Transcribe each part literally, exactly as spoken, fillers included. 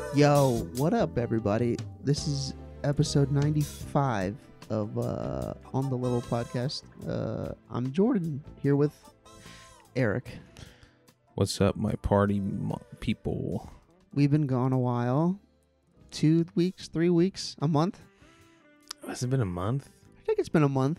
Yo, what up, everybody? This is episode ninety-five of uh, On the Level podcast. Uh, I'm Jordan here with Eric. What's up, my party mo- people? We've been gone a while. Two weeks, three weeks, a month? Has it been a month? I think it's been a month.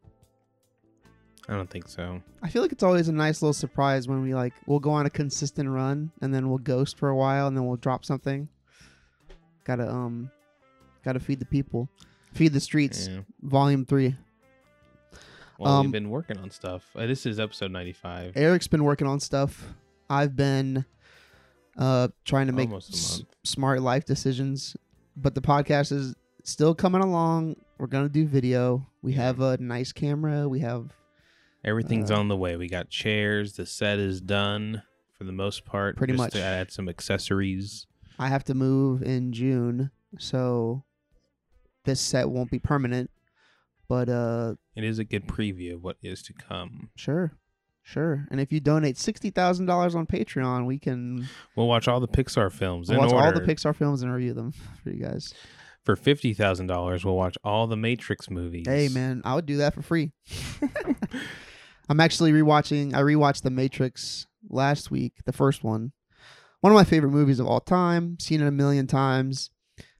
I don't think so. I feel like it's always a nice little surprise when we like we'll go on a consistent run and then we'll ghost for a while and then we'll drop something. Gotta um, gotta feed the people, feed the streets. Yeah. Volume three. Well, Um, we've been working on stuff. Uh, this is episode ninety-five. Eric's been working on stuff. I've been uh trying to make Almost a s- month. smart life decisions, but the podcast is still coming along. We're gonna do video. We Yeah. have a nice camera. We have Everything's uh, on the way. We got chairs. The set is done for the most part. Pretty just much. to add some accessories. I have to move in June, so this set won't be permanent. But uh, It is a good preview of what is to come. sure, sure. And if you donate sixty thousand dollars on Patreon, we can We'll watch all the Pixar films in watch order. all the Pixar films and review them for you guys. For fifty thousand dollars, we'll watch all the Matrix movies. Hey, man, I would do that for free. I'm actually rewatching. I rewatched The Matrix last week, the first one. One of my favorite movies of all time. Seen it a million times.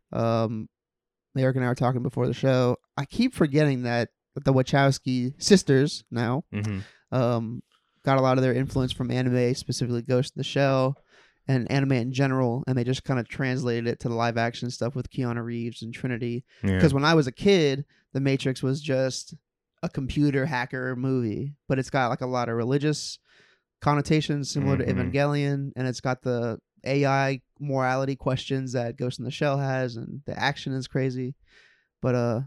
Um, Eric and I were talking before the show. I keep forgetting that the Wachowski sisters now Mm-hmm. um, got a lot of their influence from anime, specifically Ghost in the Shell and anime in general, and they just kind of translated it to the live action stuff with Keanu Reeves and Trinity. Yeah. Because when I was a kid, The Matrix was just a computer hacker movie, but it's got like a lot of religious connotations similar Mhm. to Evangelion, and it's got the A I morality questions that Ghost in the Shell has, and the action is crazy. But uh,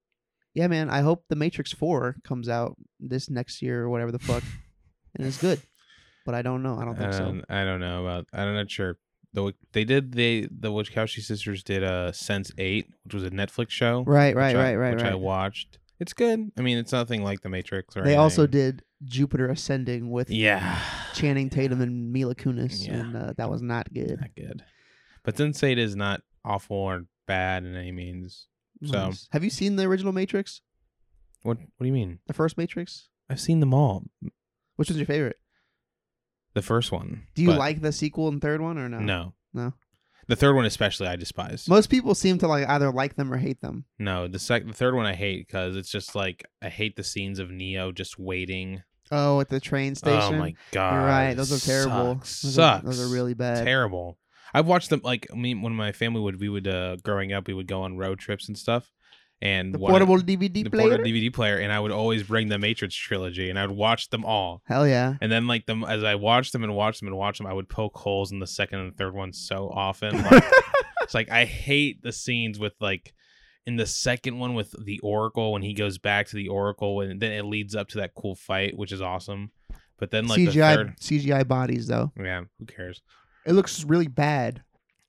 yeah, man, I hope The Matrix four comes out this next year or whatever the fuck, and it's good. But I don't know. I don't think I so. don't, I don't know about. I'm not sure. The they did they the Wachowski sisters did a Sense eight, which was a Netflix show. Right, right, which I- right, right, Which I right. watched. It's good. I mean, it's nothing like The Matrix or They also anything. did Jupiter Ascending with Yeah. Channing Tatum and Mila Kunis, Yeah. and uh, that was not good. Not good. But Sense eight is not awful or bad in any means. So Nice. Have you seen the original Matrix? what? What do you mean? The first Matrix? I've seen them all. Which was your favorite? The first one. Do you but like the sequel and third one or no? No. No. The third one especially I despise. Most people seem to like either like them or hate them. No, the sec the third one I hate because it's just like I hate the scenes of Neo just waiting. Oh, at the train station? Oh my god! You're right. Those are terrible. Sucks. Those Sucks. Are, those are really bad. Terrible. I've watched them like I mean when my family would we would uh growing up we would go on road trips and stuff and The one- portable D V D the player? portable D V D player and I would always bring the Matrix trilogy and I would watch them all. Hell yeah. And then like them as I watched them and watched them and watched them I would poke holes in the second and third one so often. Like, it's like I hate the scenes with like in the second one with the Oracle when he goes back to the Oracle and then it leads up to that cool fight which is awesome. But then like C G I the third, C G I bodies though. yeah, who cares? It looks really bad.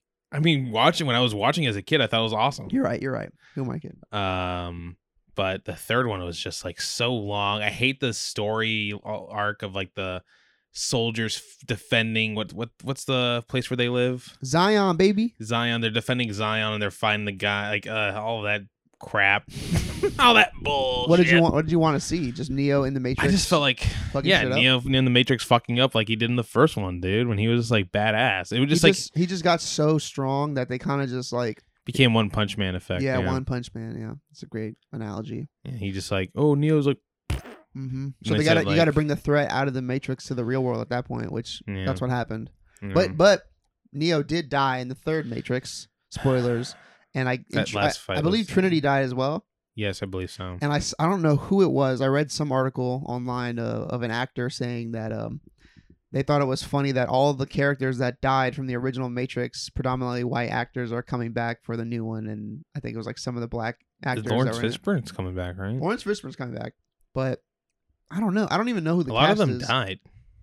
I mean, watching when I was watching as a kid, I thought it was awesome. You're right. You're right. Who am I kidding? Um, but the third one was just like so long. I hate the story arc of like the soldiers f- defending what what what's the place where they live? Zion, baby. Zion. They're defending Zion and they're fighting the guy. Like uh, all of that crap, all that bullshit. What did you want? What did you want to see? Just Neo in the Matrix? I just felt like fucking yeah, shit up? Neo in the Matrix fucking up like he did in the first one, dude. When he was just like badass, it was just he like just, he just got so strong that they kind of just like became One Punch Man effect. yeah, yeah. One Punch Man. Yeah, it's a great analogy. Yeah, he just like oh Neo's like Mm-hmm. So they they said, got to you like- got to bring the threat out of the Matrix to the real world at that point, which Yeah. that's what happened. you know, But but Neo did die in the third Matrix. Spoilers. And I That I- last I, fight believe was- Trinity died as well. yes, I believe so. And I, s- I don't know who it was. I read some article online uh, of an actor saying that um they thought it was funny that all of the characters that died from the original Matrix, predominantly white actors, are coming back for the new one. And I think it was like some of the black actors. Lawrence that were in it. Fishburne's coming back, right? Lawrence Fishburne's coming back, but I don't know. I don't even know who the A lot of cast them is. died.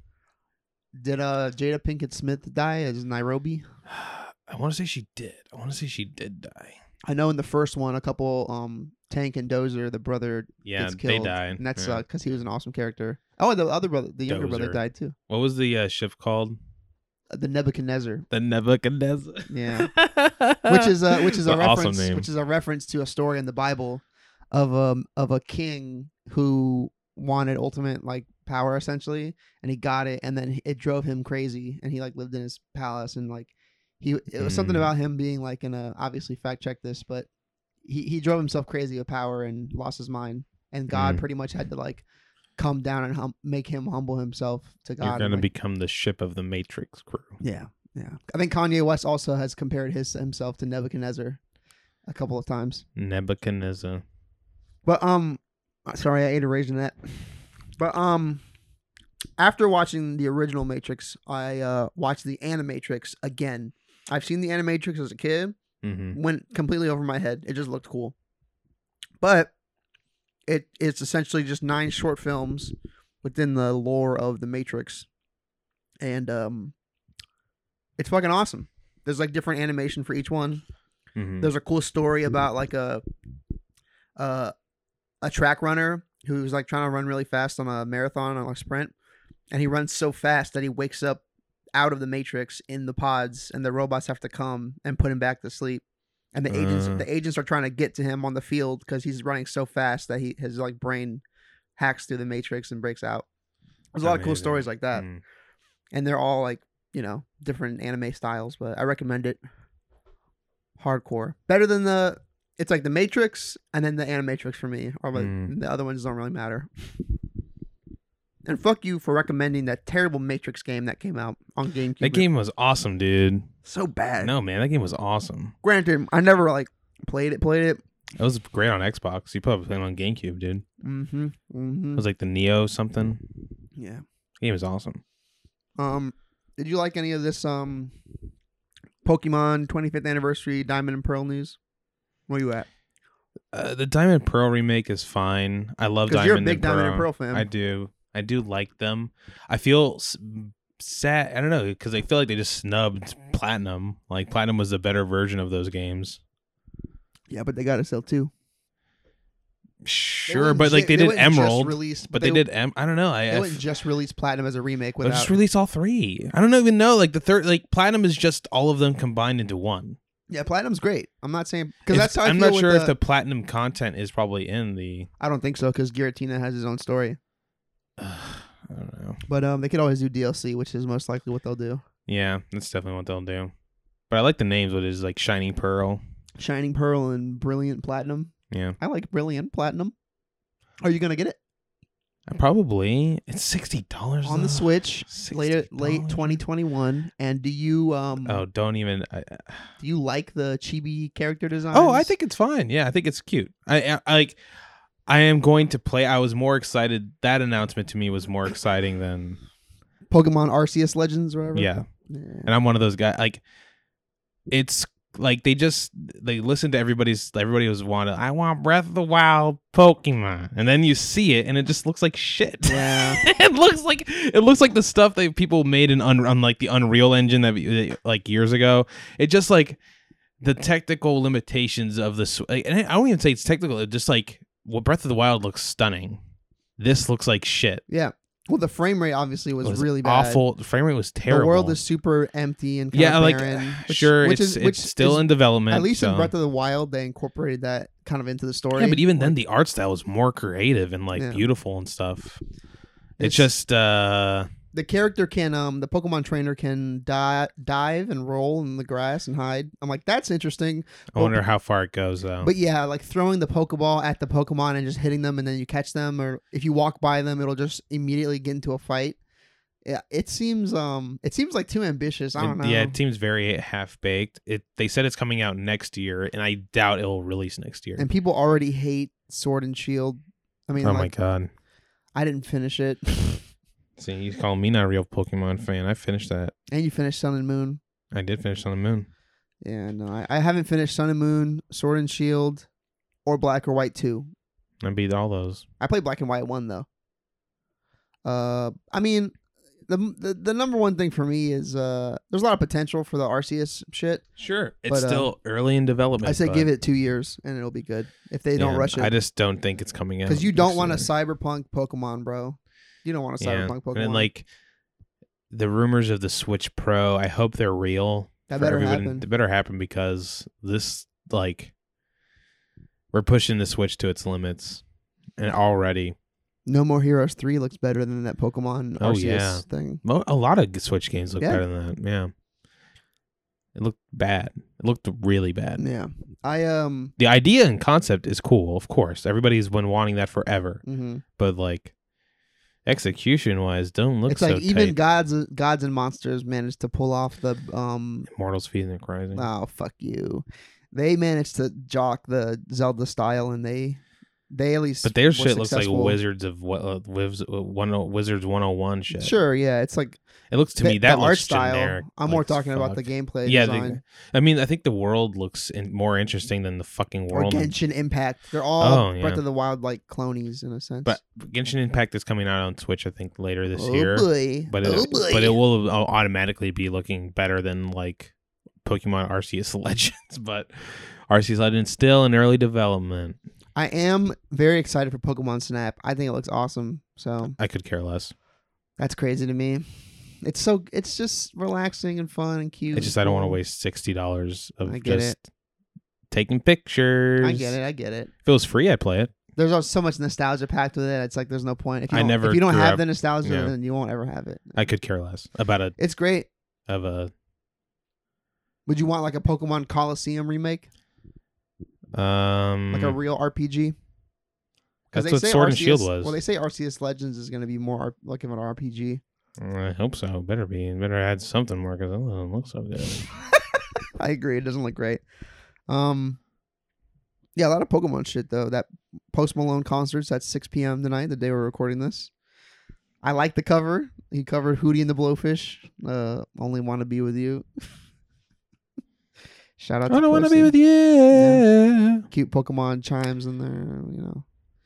Did uh Jada Pinkett Smith die as Nairobi? I want to say she did. I want to say she did die. I know in the first one, a couple um Tank and Dozer, the brother, Yeah, gets they killed, died. and that's Yeah. uh because he was an awesome character. Oh, and the other brother, the younger brother, Dozer. died too. What was the uh, ship called? the Nebuchadnezzar. The Nebuchadnezzar. Yeah, which is a which is a What awesome reference name. which is a reference to a story in the Bible of um of a king who wanted ultimate like power essentially, and he got it, and then it drove him crazy, and he like lived in his palace, and like he it was something Mm. about him being like in a obviously fact check this, but he he drove himself crazy with power and lost his mind, and God Mm. pretty much had to like come down and hum- make him humble himself to God. You're and, gonna like, become the ship of the Matrix crew. yeah, yeah. I think Kanye West also has compared his himself to Nebuchadnezzar a couple of times. Nebuchadnezzar. But um, sorry, I ate a raisinette. But um, after watching the original Matrix, I uh watched the Animatrix again. I've seen the Animatrix as a kid. Mm-hmm. Went completely over my head. It just looked cool. But it it's essentially just nine short films within the lore of the Matrix, and um, it's fucking awesome. There's like different animation for each one. Mm-hmm. There's a cool story about like a uh, a track runner who's like trying to run really fast on a marathon on a sprint, and he runs so fast that he wakes up out of the Matrix in the pods, and the robots have to come and put him back to sleep. And the agents, Uh. the agents are trying to get to him on the field because he's running so fast that he his like brain hacks through the Matrix and breaks out. There's a lot of cool Amazing. stories like that, Mm. and they're all like you know different anime styles. But I recommend it. Hardcore, better than the. It's like the Matrix and then the Animatrix for me, or like Mm. the other ones don't really matter. And fuck you for recommending that terrible Matrix game that came out on GameCube. That game was awesome, dude. so bad. No, man, that game was awesome. Granted, I never like played it. Played it. It was great on Xbox. You probably played it on GameCube, dude. Mm-hmm. Mm-hmm. It was like the Neo something. Yeah. The game was awesome. Um, did you like any of this um Pokemon twenty-fifth anniversary Diamond and Pearl news? Where you at? Uh, the Diamond and Pearl remake is fine. I love Because Diamond you're a big and Diamond Pearl. and Pearl fan. I do. I do like them. I feel s- sad. I don't know because I feel like they just snubbed Platinum. Like Platinum was a better version of those games. Yeah, but they got to sell too. Sure, but like they, did Emerald, Release, but they, they did. Em- I don't know. I, They I wouldn't f- just release Platinum as a remake They'll without. just release all three. I don't even know. Like the third, like Platinum is just all of them combined into one. Yeah, Platinum's great. I'm not saying because If- that's how I I'm feel not with sure the, if the Platinum content is probably in the. I don't think so because Giratina has his own story. I don't know. But um, they could always do D L C, which is most likely what they'll do. Yeah, that's definitely what they'll do. But I like the names. What is like Shining Pearl? Shining Pearl and Brilliant Platinum. Yeah, I like Brilliant Platinum. Are you gonna get it I probably. It's sixty dollars on the Switch later, late $sixty. twenty twenty-one? And do you um Oh, don't even. I, I- do you like the chibi character design? oh, I think it's fine. Yeah, I think it's cute. I, I I like. I am going to play. I was more excited. That announcement to me was more exciting than. Pokemon Arceus Legends or whatever. Yeah, Yeah. and I'm one of those guys. Like, it's like they just they listen to everybody's. Everybody was wanted. I want Breath of the Wild Pokemon, and then you see it, and it just looks like shit. Yeah. it looks like it looks like the stuff that people made in un, on like the Unreal Engine that like years ago. It just like the technical limitations of this. Like, and I don't even say it's technical. It just like well, Breath of the Wild looks stunning. This looks like shit. Yeah. Well, the frame rate obviously was, It was really bad. awful. The frame rate was terrible. The world is super empty and kind yeah, of like barren. Which, sure, which it's is, which it's still is, in development. At least so. in Breath of the Wild, they incorporated that kind of into the story. Yeah, but even then, Like, the art style was more creative and like Yeah. beautiful and stuff. It's, It's- just uh the character can, um, the Pokemon trainer can di- dive and roll in the grass and hide. I'm like, that's interesting. I wonder how far it goes though. But yeah, like throwing the Pokeball at the Pokemon and just hitting them, and then you catch them, or if you walk by them, it'll just immediately get into a fight. Yeah, it seems um, it seems like too ambitious. I don't It- know. Yeah, it seems very half baked. It they said it's coming out next year, and I doubt it'll release next year. And people already hate Sword and Shield. I mean, oh like, my god! I didn't finish it, See, you calling me not a real Pokemon fan? I finished that. and you finished Sun and Moon. I did finish on the moon. Yeah, no, I, I haven't finished Sun and Moon, Sword and Shield, or Black or White two. I beat all those. I played Black and White one though. Uh, I mean, the, the the number one thing for me is uh, there's a lot of potential for the Arceus shit. Sure, it's But, uh, still early in development. I said but- give it two years and it'll be good if they don't Yeah, rush it. I just don't think it's coming out Because you don't next want a year. cyberpunk Pokemon, bro. You don't want a Yeah, cyberpunk Pokemon. and then, like the rumors of the Switch Pro, I hope they're real. That for better everyone. happen. It better happen because this, like, we're pushing the Switch to its limits, and already. No More Heroes three looks better than that Pokemon Oh, Arceus yeah. thing. Mo- A lot of Switch games look Yeah. better than that. Yeah. It looked bad. It looked really bad. Yeah. I um The idea and concept is cool, of course. Everybody's been wanting that forever. mhm. But, like, execution wise, don't look It's so like even tight. gods gods and monsters managed to pull off the um Immortals Feeding Rising. oh fuck you. They managed to jock the Zelda style and they they at least But their were shit looks like successful. Wizards of what uh, Wiz, uh, one oh- Wizards one oh one shit. Sure, yeah. It's like It looks to the, me that the looks art style. generic. I'm like more as talking about the fuck. gameplay Yeah, design. the, I mean, I think the world looks in, more interesting than the fucking Or world. Genshin Impact. They're all Oh, yeah. Breath of the Wild like clonies in a sense. But Genshin Impact is coming out on Switch, I think, later this oh year. boy. But it, oh boy. but it will automatically be looking better than like Pokemon Arceus Legends. But Arceus Legends still in early development. I am very excited for Pokemon Snap. I think it looks awesome. So I could care less. that's crazy to me. It's so it's just relaxing and fun and cute. It's just I don't want to waste sixty dollars of I get just taking pictures. I get it. I get it. If it was free, I'd play it. There's also so much nostalgia packed with it. It's like there's no point. If you I don't, never if you don't grew have up- the nostalgia, yeah. then you won't ever have it. I could care less about a It's great. of a Would you want like a Pokemon Coliseum remake, um. like a real R P G? 'Cause That's they what say Sword and Arceus Shield was. Well, they say Arceus Legends is going to be more R- like of an R P G. I hope so. Better be. Better add something more because it doesn't look so good. I agree. It doesn't look great. Um, yeah, a lot of Pokemon shit though. That Post Malone concert's at six p.m. tonight, the day we're recording this. I like the cover. He covered Hootie and the Blowfish. Uh, Only Want to Be With You. Shout out. I to don't want to Posty. be with you. Cute Pokemon chimes in there. You know.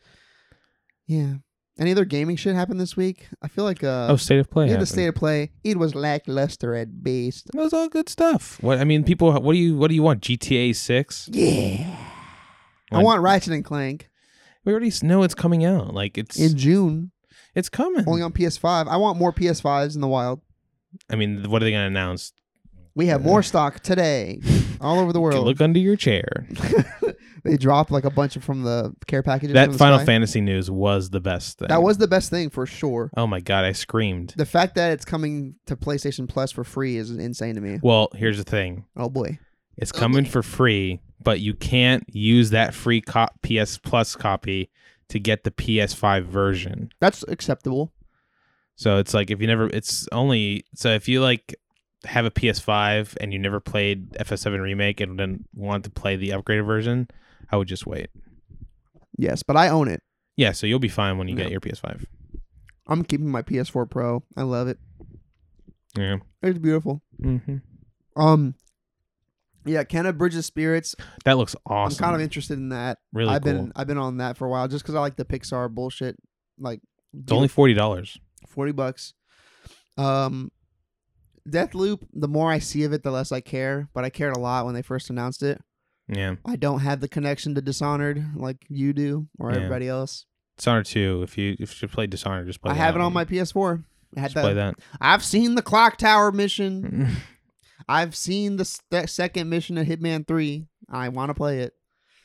Yeah. Any other gaming shit happened this week? I feel like uh, Oh, State of Play. yeah, the happened. state of play. It was lackluster at best. It was all good stuff. What I mean, people. What do you What do you want? G T A six? Yeah. I Like- want Ratchet and Clank We already know it's coming out. Like it's in June, it's coming. only on P S five. I want more P S fives in the wild. I mean, what are they gonna announce? We have more stock today, all over the You can world. look under your chair. They dropped like a bunch of from the care packages. That from the Final Sky. Fantasy news was the best thing. That was the best thing for sure. Oh my god, I screamed. The fact that it's coming to PlayStation Plus for free is insane to me. Well, here's the thing. Oh boy. It's coming for free, but you can't use that free co- P S Plus copy to get the P S five version. That's acceptable. So it's like if you never, it's only so if you like have a P S five and you never played F S seven Remake and then want to play the upgraded version, I would just wait. Yes, but I own it. Yeah, so you'll be fine when you Yeah. get your P S five. I'm keeping my P S four Pro. I love it. Yeah. It's beautiful. hmm Um, yeah, Kenna Bridge of Spirits. That looks awesome. I'm kind of interested in that. really I've cool. been I've been on that for a while just because I like the Pixar bullshit. Like It's only forty dollars. forty bucks. Um, Deathloop. The more I see of it, the less I care. But I cared a lot when they first announced it. Yeah. I don't have the connection to Dishonored like you do or Yeah. everybody else. Dishonored two. If you if you play Dishonored, just play I that have it on one. my P S four. I had Just play that. that. I've seen the Clock Tower mission. I've seen the st- second mission of Hitman three. I want to play it.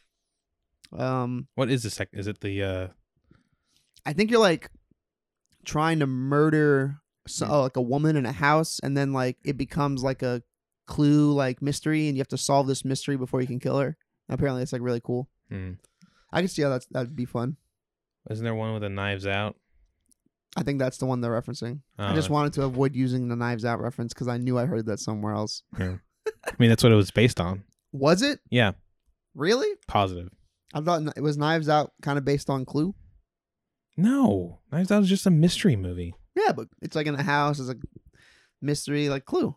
Um, What is the second? Is it the uh I think you're like trying to murder so, oh, like a woman in a house, and then like it becomes like a clue, like mystery, and you have to solve this mystery before you can kill her. Apparently, it's like really cool. hmm. I can see how that's that'd be fun. Isn't there one with the Knives Out? I think that's the one they're referencing. I Oh, just wanted to avoid using the Knives Out reference because I knew I heard that somewhere else. yeah. I mean, that's what it was based on. Was it Yeah, really? positive. I thought it was Knives Out, kind of based on Clue. No, Knives Out is just a mystery movie. Yeah, but it's like in a house. It's a mystery, like Clue.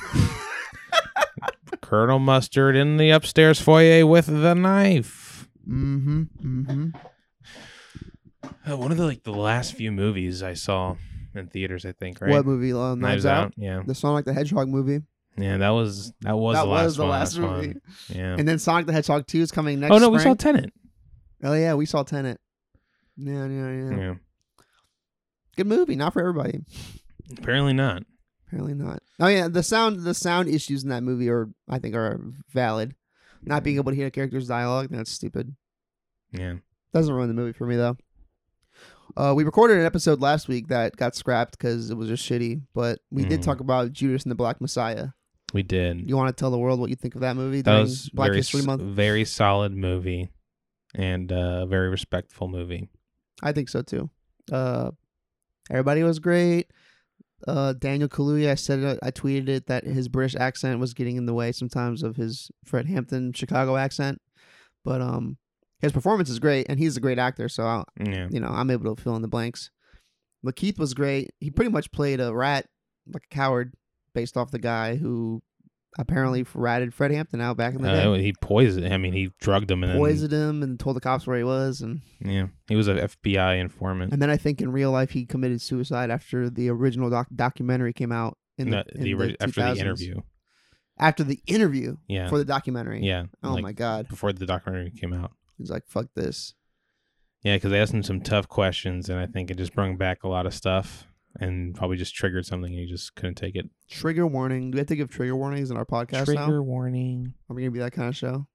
Colonel Mustard in the upstairs foyer with the knife. mm-hmm. Mm-hmm. Uh, one of the like the last few movies I saw in theaters, I think. Right? What movie? Uh, Knives, Out? Yeah, The Sonic the Hedgehog movie. yeah. That was that was that the last was the one. last That was movie. fun. Yeah. And then Sonic the Hedgehog two is coming next Oh no, we saw spring. Tenet. Oh yeah, we saw Tenet. Yeah, yeah, yeah. Yeah. Good movie, not for everybody. Apparently not. Apparently not. Oh yeah, the sound the sound issues in that movie are I think are valid. Not being able to hear a character's dialogue, that's stupid. Yeah. Doesn't ruin the movie for me though. Uh, we recorded an episode last week that got scrapped because it was just shitty, but we Mm. did talk about Judas and the Black Messiah. We did. You want to tell the world what you think of that movie That during was Black very, History s- Month? very solid movie and uh, a very respectful movie. I think so too. Uh, everybody was great. Uh, Daniel Kaluuya, I said it, I tweeted it that his British accent was getting in the way sometimes of his Fred Hampton Chicago accent, but um, his performance is great and he's a great actor. So I'll, Yeah. you know, I'm able to fill in the blanks. Lakeith was great. He pretty much played a rat, like a coward, based off the guy who apparently ratted Fred Hampton out back in the Uh, day. he poisoned. I mean, he drugged him and Poisoned him and told the cops where he was, and then yeah, he was an F B I informant. and then I think in real life he committed suicide after the original doc- documentary came out in the, No, in the, the ori- after the two thousands. interview. After the interview Yeah. for the documentary. Yeah. Oh like, my god. Before the documentary came out. He's like, fuck this. Yeah, because they asked him some tough questions, and I think it just brought back a lot of stuff, and probably just triggered something. And he just couldn't take it. Trigger warning. Do we have to give trigger warnings in our podcast Trigger now? warning. Are we gonna be that kind of show?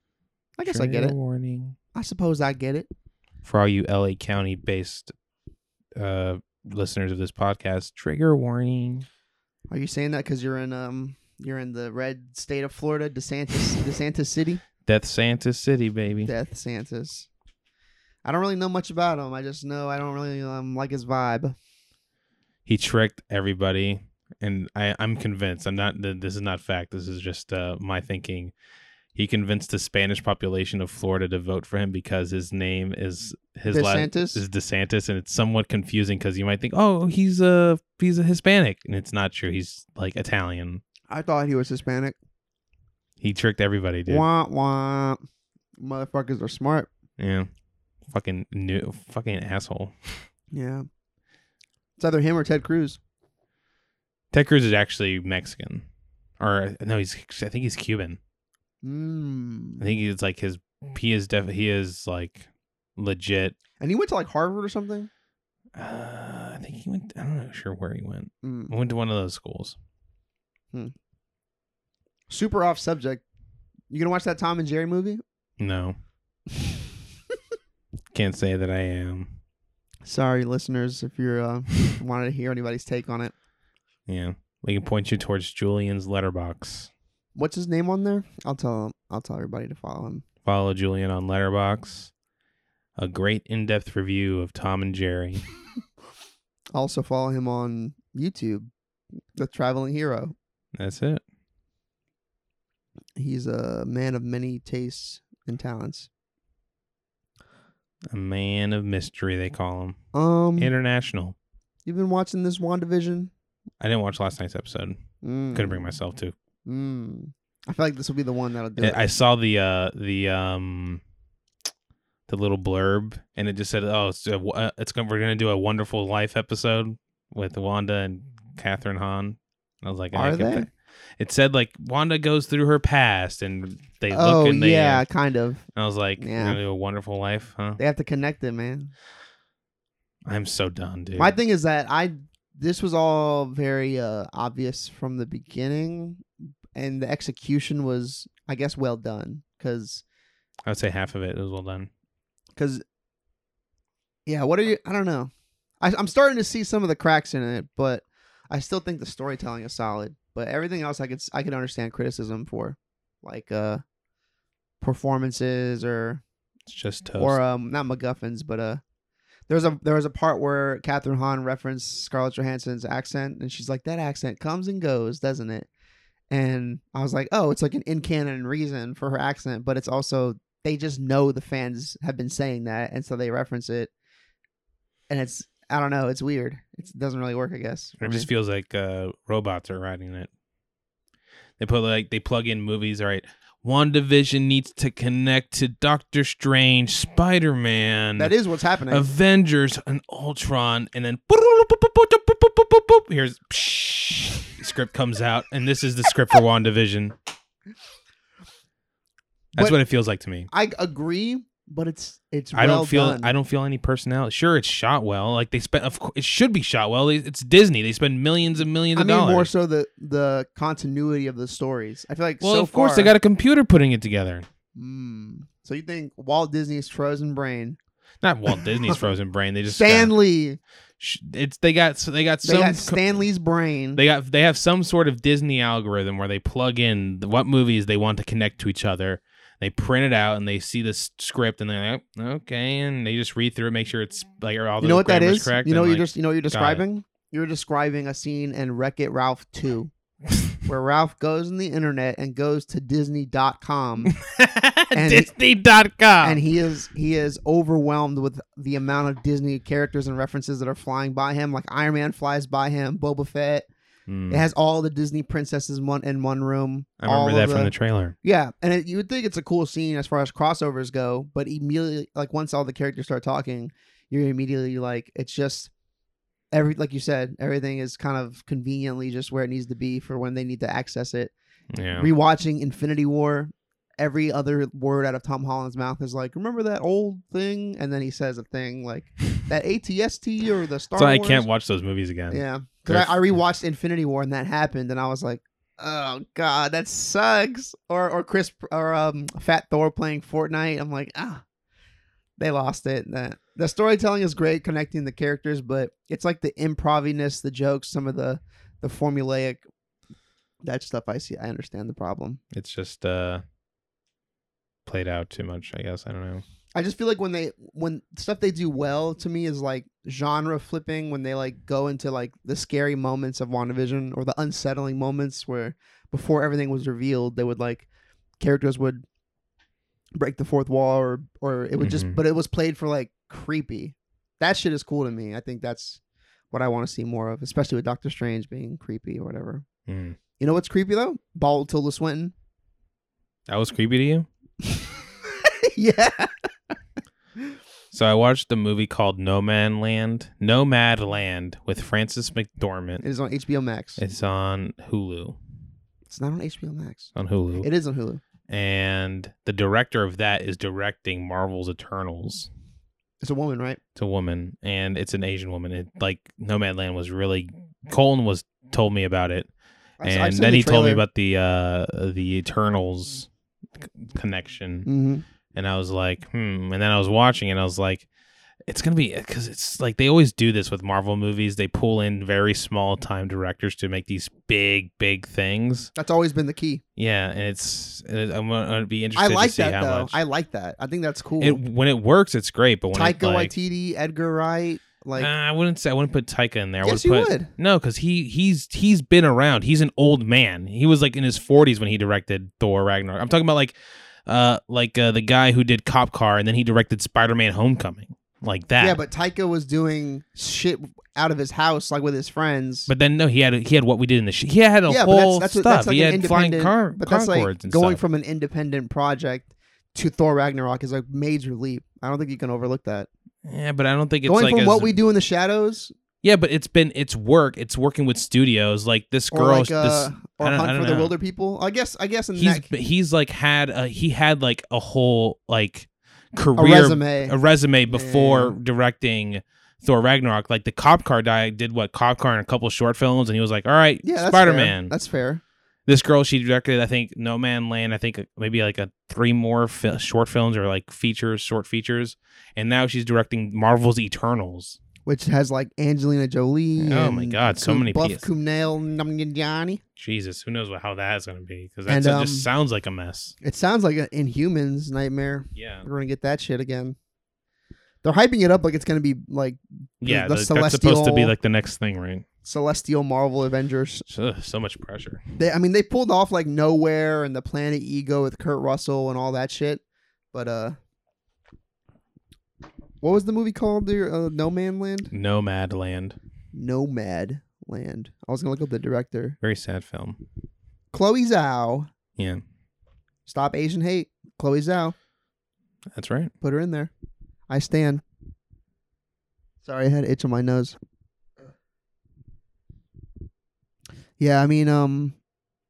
I guess I get Trigger it. Warning. I suppose I get it. For all you L A County based uh, listeners of this podcast, trigger warning. Are you saying that because you're in um you're in the red state of Florida, DeSantis DeSantis City? Death Santa City, baby. Death Santis. I don't really know much about him. I just know I don't really um like his vibe. He tricked everybody, and I, I'm convinced. I'm not. This is not fact. This is just uh, my thinking. He convinced the Spanish population of Florida to vote for him because his name is his last DeSantis? is DeSantis, and it's somewhat confusing because you might think, oh, he's a he's a Hispanic, and it's not true. He's like Italian. I thought he was Hispanic. He tricked everybody, dude. Wah wah. Motherfuckers are smart. Yeah, fucking new, fucking asshole. Yeah. It's either him or Ted Cruz. Ted Cruz is actually Mexican, or no, he's I think he's Cuban. Mm. I think he's like his. He is def. He is like legit. And he went to like Harvard or something? Uh, I think he went. I'm not sure where he went. Mm. He went to one of those schools. Super off subject. You gonna watch that Tom and Jerry movie? No, can't say that I am. Sorry, listeners, if you're uh, wanted to hear anybody's take on it. Yeah, we can point you towards Julian's letterbox. What's his name on there? I'll tell him. I'll tell everybody to follow him. Follow Julian on Letterbox. A great in-depth review of Tom and Jerry. Also follow him on YouTube, The Traveling Hero. That's it. He's a man of many tastes and talents. A man of mystery, they call him. Um, International. you've been watching this WandaVision? I didn't watch last night's episode. Mm. Couldn't bring myself to. Mm. I feel like this will be the one that'll do it. I saw the uh the um the little blurb, and it just said, "Oh, it's a, uh, it's gonna, we're gonna do a Wonderful Life episode with Wanda and Catherine Hahn." And I was like, Are I they? Th- It said like Wanda goes through her past, and they Oh, look and they. yeah, uh, kind of. and I was like, Yeah. "We're gonna do a Wonderful Life, huh?" They have to connect it, man. I'm so done, dude. My thing is that I this was all very uh, obvious from the beginning, and the execution was, I guess, well done. Because, I would say half of it was well done. because, yeah, what are you? I don't know. I, I'm starting to see some of the cracks in it, but I still think the storytelling is solid. But everything else, I could I could understand criticism for, like uh, performances or It's just toast. or um not MacGuffins, but uh there was a there was a part where Catherine Hahn referenced Scarlett Johansson's accent, and she's like, that accent comes and goes, doesn't it? And I was like, oh, it's like an in canon reason for her accent, but it's also they just know the fans have been saying that, and so they reference it, and it's I don't know, it's weird. It's, it doesn't really work, I guess. for It me. just feels like uh, robots are writing it. They put like they plug in movies. All right, WandaVision needs to connect to Doctor Strange, Spider-Man, That is what's happening. Avengers, and Ultron, and then here's the script comes out, and this is the script for WandaVision. That's But- what it feels like to me. I agree, but it's it's. I well don't feel done. I don't feel any personality. Sure, it's shot well. Like they spent, of course, it should be shot well. It's Disney. They spend millions and millions I of mean, dollars. more so the the continuity of the stories. I feel like well, so of course, far, they got a computer putting it together. Mm, so you think Walt Disney's frozen brain? Not Walt Disney's frozen brain. They just Stan got, Lee. It's they got so they got They some got Stan Lee's brain. They got they have some sort of Disney algorithm where they plug in what movies they want to connect to each other. They print it out and they see the s- script and they're like, oh, okay, and they just read through it, make sure it's like all the you know what that grammar's is? correct. You know and, you're like, just you know what you're got it. describing. You're describing a scene in Wreck-It Ralph two, where Ralph goes on the internet and goes to Disney dot com. and Disney dot com. and he is he is overwhelmed with the amount of Disney characters and references that are flying by him. Like Iron Man flies by him, Boba Fett. Mm. It has all the Disney princesses in one in one room. I remember all that of from the, the trailer. yeah, and it, you would think it's a cool scene as far as crossovers go, but immediately, like once all the characters start talking, you're immediately like, it's just every like you said, everything is kind of conveniently just where it needs to be for when they need to access it. Yeah. Rewatching Infinity War, every other word out of Tom Holland's mouth is like, remember that old thing? And then he says a thing like that A T S T or the Star So I Wars. can't watch those movies again. Yeah, because I, I rewatched Infinity War and that happened, and I was like, oh god, that sucks. Or or Chris or um Fat Thor playing Fortnite. I'm like, ah, they lost it. That the storytelling is great, connecting the characters, but it's like the improviness, the jokes, some of the the formulaic that stuff. I see. I understand the problem. It's just uh played out too much, I guess. I don't know. I just feel like when they when stuff they do well to me is like genre flipping, when they like go into like the scary moments of WandaVision or the unsettling moments where before everything was revealed, they would like characters would break the fourth wall or or it would just Mhm. but it was played for like creepy. That shit is cool to me. I think that's what I want to see more of, especially with Doctor Strange being creepy or whatever. Mm. You know what's creepy though? Bald Tilda Swinton. That was creepy to you? Yeah. So I watched a movie called No Man Land, Nomad Land with Frances McDormand. It is on H B O Max. It's on Hulu. It's not on H B O Max. On Hulu. It is on Hulu. And the director of that is directing Marvel's Eternals. It's a woman, right? It's a woman, and it's an Asian woman. It, like Nomadland was really. Colin was told me about it, I s- I've and seen then the he told me trailer. about the uh the Eternals c- connection, Mm-hmm. and I was like, hmm. And then I was watching, and I was like, it's gonna be because it's like they always do this with Marvel movies. They pull in very small time directors to make these big, big things. That's always been the key. Yeah, and it's. It, I'm gonna be I interested like to see that how though. much. I like that. I think that's cool. It when it works, it's great. But when Taika it, like, Waititi, Edgar Wright, like uh, I wouldn't say I wouldn't put Taika in there. I yes, would you put, would. No, because he he's he's been around. He's an old man. He was like in his forties when he directed Thor Ragnarok. I'm talking about like, uh, like uh, the guy who did Cop Car and then he directed Spider-Man: Homecoming, like that. Yeah, but Taika was doing shit out of his house, like with his friends. But then no, he had he had what we did in the sh- he had a yeah, but whole that's, that's, stuff. that's like he an had flying independent. car but that's like Concords and going stuff. from an independent project to Thor Ragnarok is a major leap. I don't think you can overlook that. Yeah, but I don't think it's Going like from as, what we do in the shadows, Yeah, but it's been it's work. It's working with studios like this or girl. like uh, this or I don't- I Hunt don't for the know. Wilder People. I guess. I guess in he's that he's like had a, he had like a whole like a career resume. a resume before Yeah. directing Thor Ragnarok. Like the Cop Car guy did what Cop Car and a couple short films, and he was like, "All right, Yeah, that's Spider fair. Man." That's fair. This girl, she directed, I think, No Man Land. I think maybe like a three more fi- short films or like features, short features, and now she's directing Marvel's Eternals. Which has like Angelina Jolie. Oh and my God, so Ku- many Buff pieces. Kumail Nanjiani. Jesus, who knows what, how that's going to be? Because And, that um, just sounds like a mess. It sounds like an Inhumans nightmare. Yeah, We're gonna get that shit again. They're hyping it up like it's gonna be like yeah, the the- that's supposed to be Celestial- like the next thing, right? Celestial Marvel Avengers. So, so much pressure. They, I mean, they pulled off like Nowhere and the Planet Ego with Kurt Russell and all that shit. But uh, what was the movie called? There, uh, No Man Land, Nomad Land, Nomad Land. I was gonna look up the director, very sad film. Chloe Zhao. Yeah, Stop Asian hate, Chloe Zhao. that's right. Put her in there. I stand. Sorry, I had an itch on my nose. Yeah, I mean, um,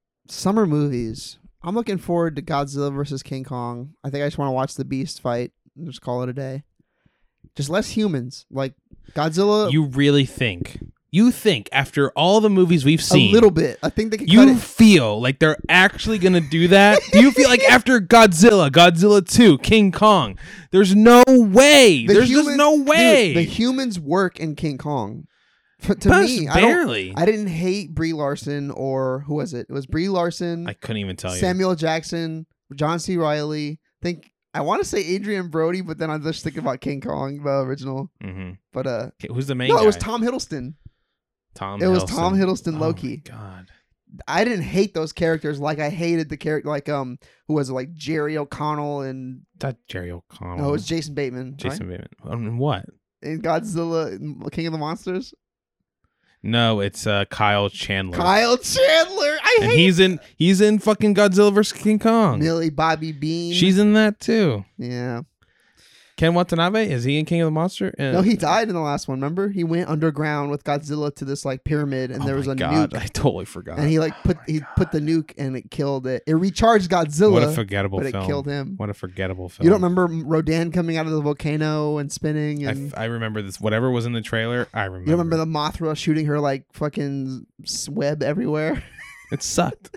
summer movies. I'm looking forward to Godzilla versus King Kong. I think I just want to watch the Beast fight. and just call it a day. Just less humans. Like Godzilla. You really think? You think after all the movies we've seen, a little bit. I think they could cut you it. feel like they're actually gonna do that? Do you feel like after Godzilla, Godzilla two, King Kong, there's no way. The there's human- just no way. Dude, the humans work in King Kong. To But me, I don't. barely. I didn't hate Brie Larson or who was it? It was Brie Larson, I couldn't even tell you. Samuel Jackson, John C. Reilly. Think I want to say Adrian Brody, but then I'm just thinking about King Kong, the original. Mm-hmm. But uh, Okay, who's the main no, guy? it was Tom Hiddleston. Tom It was Hiddleston. Tom Hiddleston, Oh Loki. my God. I didn't hate those characters like I hated the character like um who was it, like Jerry O'Connell and That Jerry O'Connell. no, it was Jason Bateman. Jason right? Bateman. Um, what? In Godzilla, King of the Monsters. No, it's uh, Kyle Chandler. Kyle Chandler. I and hate he's in he's in fucking Godzilla versus King Kong. Millie Bobby Bean. She's in that too. yeah. Ken Watanabe, is he in King of the Monster? Uh, No, he died in the last one. Remember, he went underground with Godzilla to this like pyramid, and oh there was my a God, nuke, I totally forgot. and he like put he put the nuke, and it killed it. It recharged Godzilla, what a forgettable but it film. killed him. What a forgettable film. You don't remember Rodan coming out of the volcano and spinning, I, and f- I remember this. Whatever was in the trailer, I remember. you don't remember the Mothra shooting her like fucking s- web everywhere. It sucked.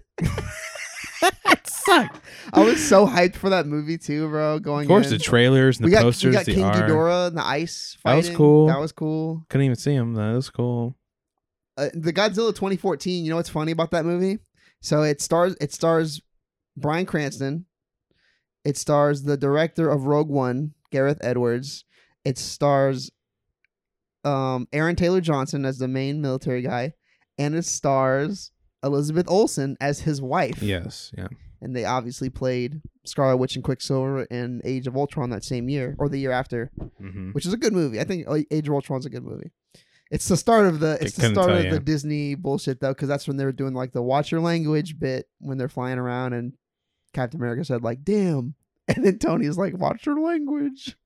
It sucked. I was so hyped for that movie too, bro. Going Of course, in. the trailers and we the got posters, we got the King art. Ghidorah and the ice That was fighting. cool. That was cool. Couldn't even see him. That was cool. Uh, the Godzilla twenty fourteen. You know what's funny about that movie? So it stars it stars Bryan Cranston. It stars the director of Rogue One, Gareth Edwards. It stars um, Aaron Taylor Johnson as the main military guy, and it stars Elizabeth Olsen as his wife. Yes. Yeah. And they obviously played Scarlet Witch and Quicksilver in Age of Ultron that same year or the year after, Mm-hmm. which is a good movie. I think Age of Ultron's a good movie. It's the start of the it's the couldn't start tell of you. the Disney bullshit though, because that's when they were doing like the watch your language bit when they're flying around, and Captain America said like "damn," and then Tony's like "watch your language."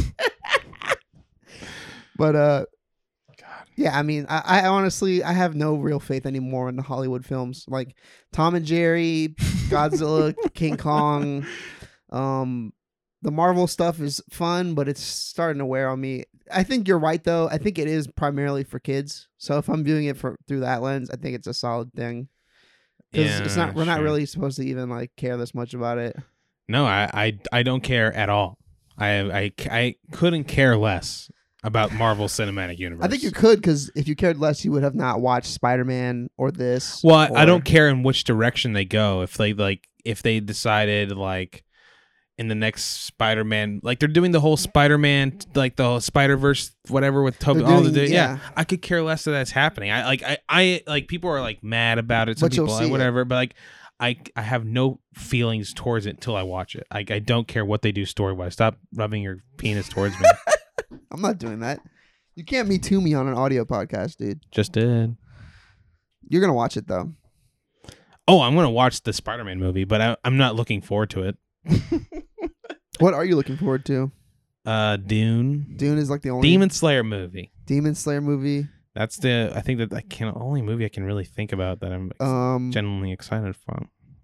But uh, God. yeah, I mean, I, I honestly I have no real faith anymore in the Hollywood films like Tom and Jerry, Godzilla, King Kong. Um, the Marvel stuff is fun, but it's starting to wear on me. I think you're right, though. I think it is primarily for kids. So if I'm viewing it for through that lens, I think it's a solid thing. Because Yeah, it's not. We're not sure. really supposed to even like care this much about it. No, I, I, I don't care at all. I, I, I couldn't care less about Marvel Cinematic Universe. I think you could, because if you cared less, you would have not watched Spider-Man or this. Well, I, I or- don't care in which direction they go. If they like, if they decided like in the next Spider-Man, like they're doing the whole Spider-Man, like the whole Spider-Verse, whatever with Toby, They're all the doing- yeah. yeah. I could care less that that's happening. I like, I, I like people are like mad about it. Some But you'll people, see like, it. whatever, but like. I, I have no feelings towards it until I watch it. I, I don't care what they do story wise. Stop rubbing your penis towards me. I'm not doing that. You can't me too me on an audio podcast, dude. Just did. You're gonna watch it though. Oh, I'm gonna watch the Spider-Man movie, but I, I'm not looking forward to it. What are you looking forward to? Uh, Dune, Dune is like the only Demon Slayer movie. Demon Slayer movie. That's the I think that I can only movie I can really think about that I'm Um, genuinely excited for.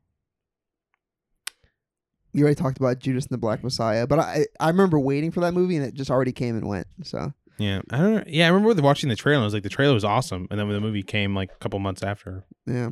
you already talked about Judas and the Black Messiah, but I I remember waiting for that movie and it just already came and went. So Yeah, I don't. Yeah, I remember watching the trailer. I was like, the trailer was awesome, and then when the movie came like a couple months after. yeah.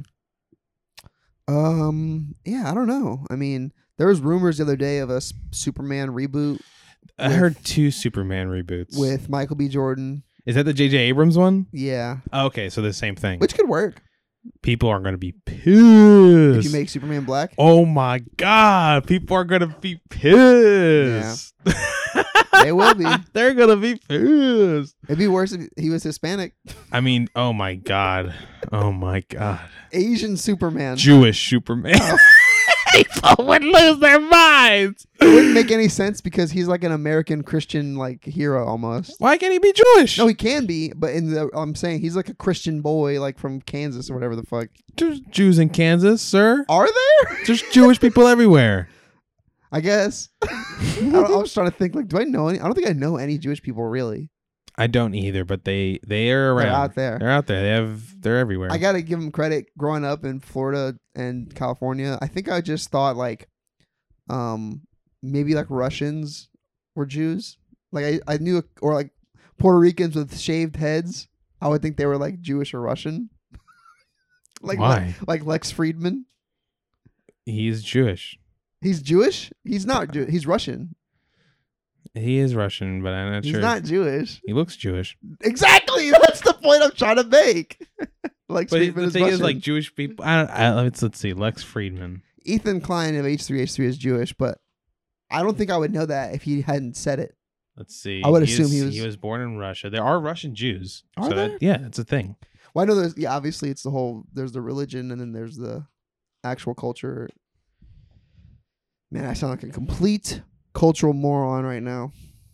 Um. Yeah. I don't know. I mean, there was rumors the other day of a S- Superman reboot I With- heard two Superman reboots. with Michael B. Jordan. Is that the J J Abrams one? Yeah, Oh, okay, so the same thing. which could work People are going to be pissed. if you make Superman black. Oh my god, people are going to be pissed. They will be. They're going to be pissed. It'd be worse if he was Hispanic. I mean, oh my god. Oh my god. Asian Superman. Jewish Superman. Oh. People would lose their minds. It wouldn't make any sense because he's like an American Christian like hero almost. Why can't he be Jewish? No, he can be, but in the I'm saying he's like a Christian boy, like from Kansas or whatever the fuck. There's Jews in Kansas, sir. Are there? There's Jewish people everywhere. I guess. I, don't- I was trying to think like, do I know any? I don't think I know any Jewish people really. I don't either, but they they are around. They're out there. They're out there. They have. They're everywhere. I gotta give them credit. Growing up in Florida and California, I think I just thought like, um, maybe like Russians were Jews. Like I, I knew, or like Puerto Ricans with shaved heads. I would think they were like Jewish or Russian. like Why? Le- like Lex Friedman. He's Jewish. He's Jewish. He's not. Jew- he's Russian. He is Russian, but I'm not He's sure. not Jewish. He looks Jewish. Exactly. That's the point I'm trying to make. Lex But Friedman the is thing Russian. is, like Jewish people. I don't. I, let's let's see. Lex Friedman. Ethan Klein of H three H three is Jewish, but I don't think I would know that if he hadn't said it. Let's see. I would he assume is, he was- He was born in Russia. There are Russian Jews. Are so there? That, yeah, it's a thing. Well, I know there's yeah. Obviously, it's the whole. There's the religion, and then there's the actual culture. Man, I sound like a complete cultural moron right now.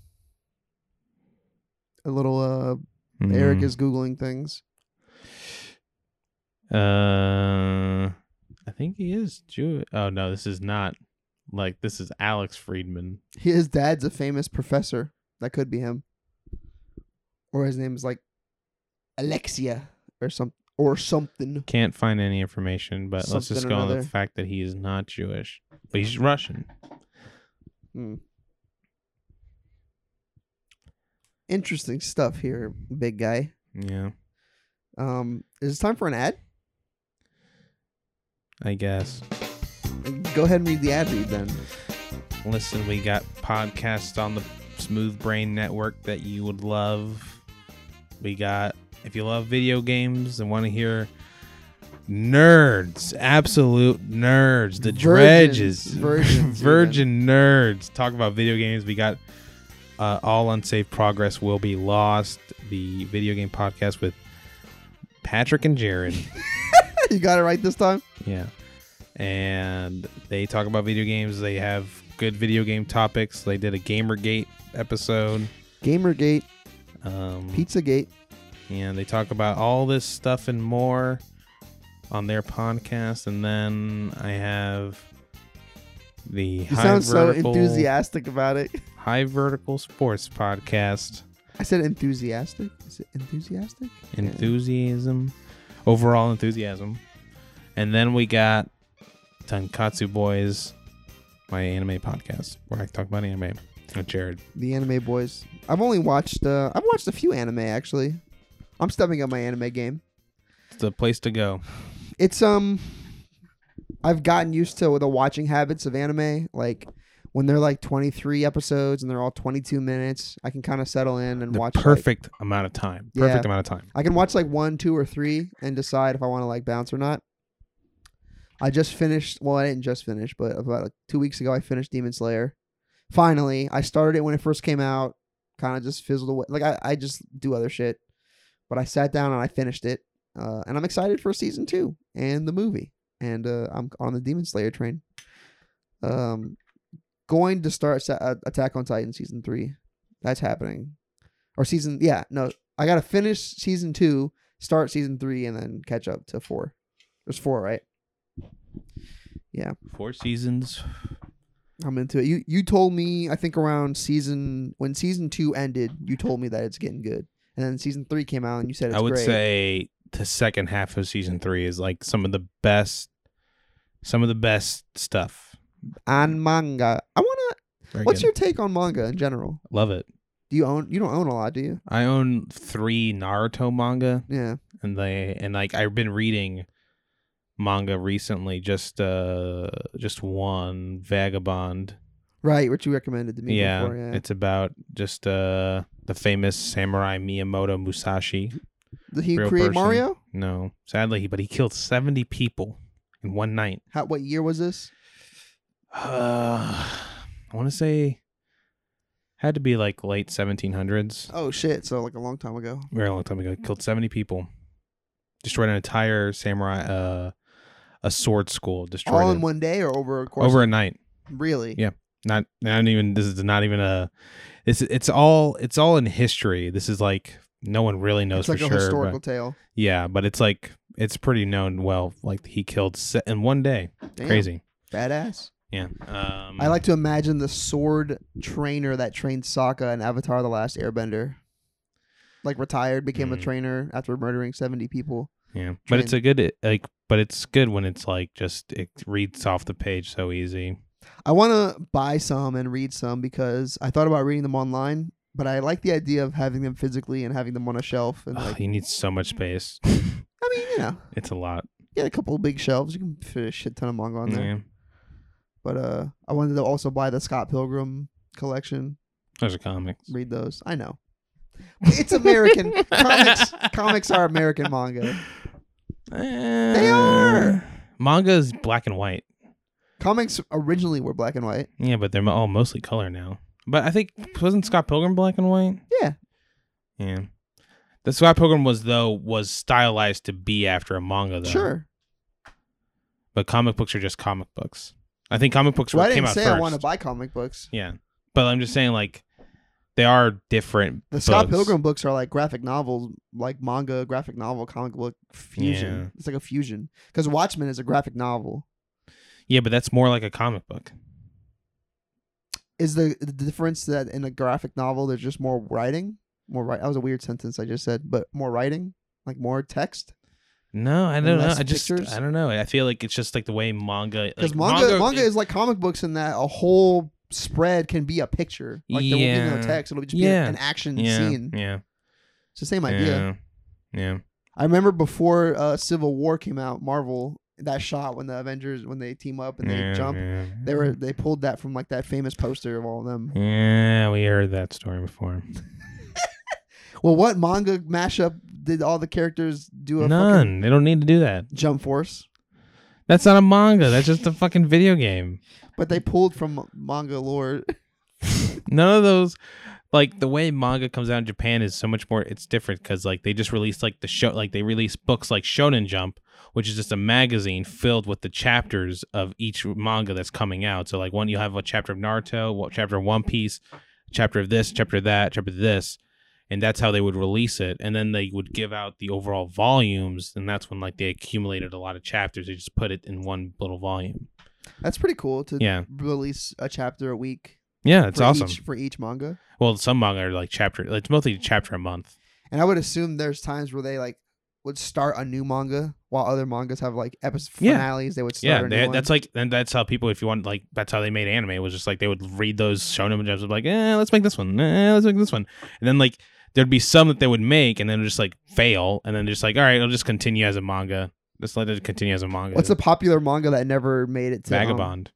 A little. uh Eric Mm. is googling things. Uh, I think he is Jewish. Oh no, this is not. Like this is Alex Friedman. His dad's a famous professor. That could be him. Or his name is like Alexia or some or something. Can't find any information, but let's just Something go on the another. fact that he is not Jewish, but he's Russian. Hmm. Interesting stuff here, big guy. Yeah, Um, is it time for an ad? I guess. Go ahead and read the ad read then. Listen, we got podcasts on the Smooth Brain Network that you would love. We got, if you love video games and want to hear nerds, absolute nerds, the Virgins, dredges, virgins virgin nerds talk about video games. We got uh, All Unsafe Progress Will Be Lost, the video game podcast with Patrick and Jared. You got it right this time? Yeah. And they talk about video games. They have good video game topics. They did a Gamergate episode. Gamergate, Um, Pizzagate. and they talk about all this stuff and more on their podcast. And then I have the You High sound so Vertical, enthusiastic about it. High Vertical Sports Podcast. I said enthusiastic. Is it enthusiastic? Yeah. Enthusiasm. Overall enthusiasm. And then we got Tonkatsu Boys, my anime podcast, where I talk about anime with Jared. The Anime Boys. I've only watched. Uh, I've watched a few anime actually. I'm stepping up my anime game. It's the place to go. It's um. I've gotten used to the watching habits of anime. Like when they're like twenty-three episodes and they're all twenty-two minutes, I can kind of settle in and The watch. like- perfect amount of time. Perfect Yeah. amount of time. I can watch like one, two, or three and decide if I want to like bounce or not. I just finished. Well, I didn't just finish, but about like two weeks ago, I finished Demon Slayer. Finally, I started it when it first came out. Kind of just fizzled away. Like I, I just do other shit, but I sat down and I finished it, uh, and I'm excited for season two and the movie. And uh, I'm on the Demon Slayer train. Um, going to start Sa- uh, Attack on Titan season three. That's happening, or season. Yeah, no, I gotta finish season two, start season three, and then catch up to four. There's four, right? Yeah, Four seasons. I'm into it. You you told me I think around season when season two ended, you told me that it's getting good, and then season three came out and you said it's I would great. say the second half of season three is like some of the best, some of the best stuff. On manga. I wanna. Very What's good. your take on manga in general? Love it. Do you own? You don't own a lot, do you? I own three Naruto manga, Yeah. and they and like I've been reading manga recently. Just uh, just one Vagabond. Right, what you recommended to me Yeah, before. Yeah. it's about just uh the famous samurai Miyamoto Musashi. Did he real create person. Mario? No, sadly, he but he killed seventy people in one night. How? What year was this? Uh, I want to say had to be like late seventeen hundreds. Oh shit! So like a long time ago. Very long time ago. Killed seventy people. Destroyed an entire samurai, uh, a sword school. Destroyed All it. in one day or over a course? over of- a night. Really? Yeah. Not, not even. This is not even a. It's it's all it's all in history. This is like no one really knows It's like for a sure. historical But, tale. yeah, but it's like it's pretty known. Well, like he killed se- in one day. Damn. Crazy. Badass. Yeah. Um, I like to imagine the sword trainer that trained Sokka in Avatar: The Last Airbender. Like retired, became a Mm. trainer after murdering seventy people. Yeah, but it's a good like, but it's good when it's like just it reads off the page so easy. I want to buy some and read some because I thought about reading them online, but I like the idea of having them physically and having them on a shelf. And Oh, like, you need so much space. I mean, you know, It's a lot. get a couple of big shelves. You can fit a shit ton of manga on there. Yeah. But uh, I wanted to also buy the Scott Pilgrim collection. Those are comics. Read those. I know. It's American. comics Comics are American manga. They are. Manga is black and white. Comics originally were black and white. Yeah, but they're mo- all mostly color now. But I think, wasn't Scott Pilgrim black and white? Yeah. Yeah. The Scott Pilgrim was, though, was stylized to be after a manga, though. Sure. But comic books are just comic books. I think comic books Well, were, I came didn't out say first. I want to buy comic books. Yeah. But I'm just saying, like, they are different The Scott books. Pilgrim books are like graphic novels, like manga, graphic novel, comic book fusion. Yeah. It's like a fusion. Because Watchmen is a graphic novel. Yeah, but that's more like a comic book. Is the, the difference that in a graphic novel there's just more writing? More write. That was a weird sentence I just said, but more writing, like more text. No, I And don't know. less I just, pictures? I don't know. I feel like it's just like the way manga. Because Like, manga, manga, is like comic books in that a whole spread can be a picture. Like there will be no Yeah. text. It'll just Yeah. be an action yeah, scene. yeah, It's the same idea. yeah, yeah. I remember before uh, Civil War came out, Marvel, that shot when the Avengers when they team up and they yeah, jump, Yeah. they were they pulled that from like that famous poster of all of them. Yeah, we heard that story before. Well, what manga mashup did all the characters do a fucking None. They don't need to do that. Jump Force? That's not a manga. That's just a fucking video game. But they pulled from manga lore. None of those, like the way manga comes out in Japan is so much more. It's different because like they just released like the show, like they release books like Shonen Jump, which is just a magazine filled with the chapters of each manga that's coming out. So like one, you'll have a chapter of Naruto, a chapter of One Piece, a chapter of this, chapter of that, chapter of this. And that's how they would release it. And then they would give out the overall volumes. And that's when like they accumulated a lot of chapters. They just put it in one little volume. That's pretty cool to Yeah. release a chapter a week. Yeah, it's for awesome. Each, for each manga. Well, some manga are like chapter. It's mostly a chapter a month. And I would assume there's times where they like would start a new manga while other mangas have like episode Yeah. finales. They would start Yeah, a new they, one. that's like, and that's how people, if you want, like, that's how they made anime. It was just like they would read those shonen jumps, like, eh, let's make this one, eh, let's make this one, and then like there'd be some that they would make, and then just like fail, and then just like, all right, it'll just continue as a manga. Just let it continue as a manga. What's a popular manga that never made it to um, Vagabond?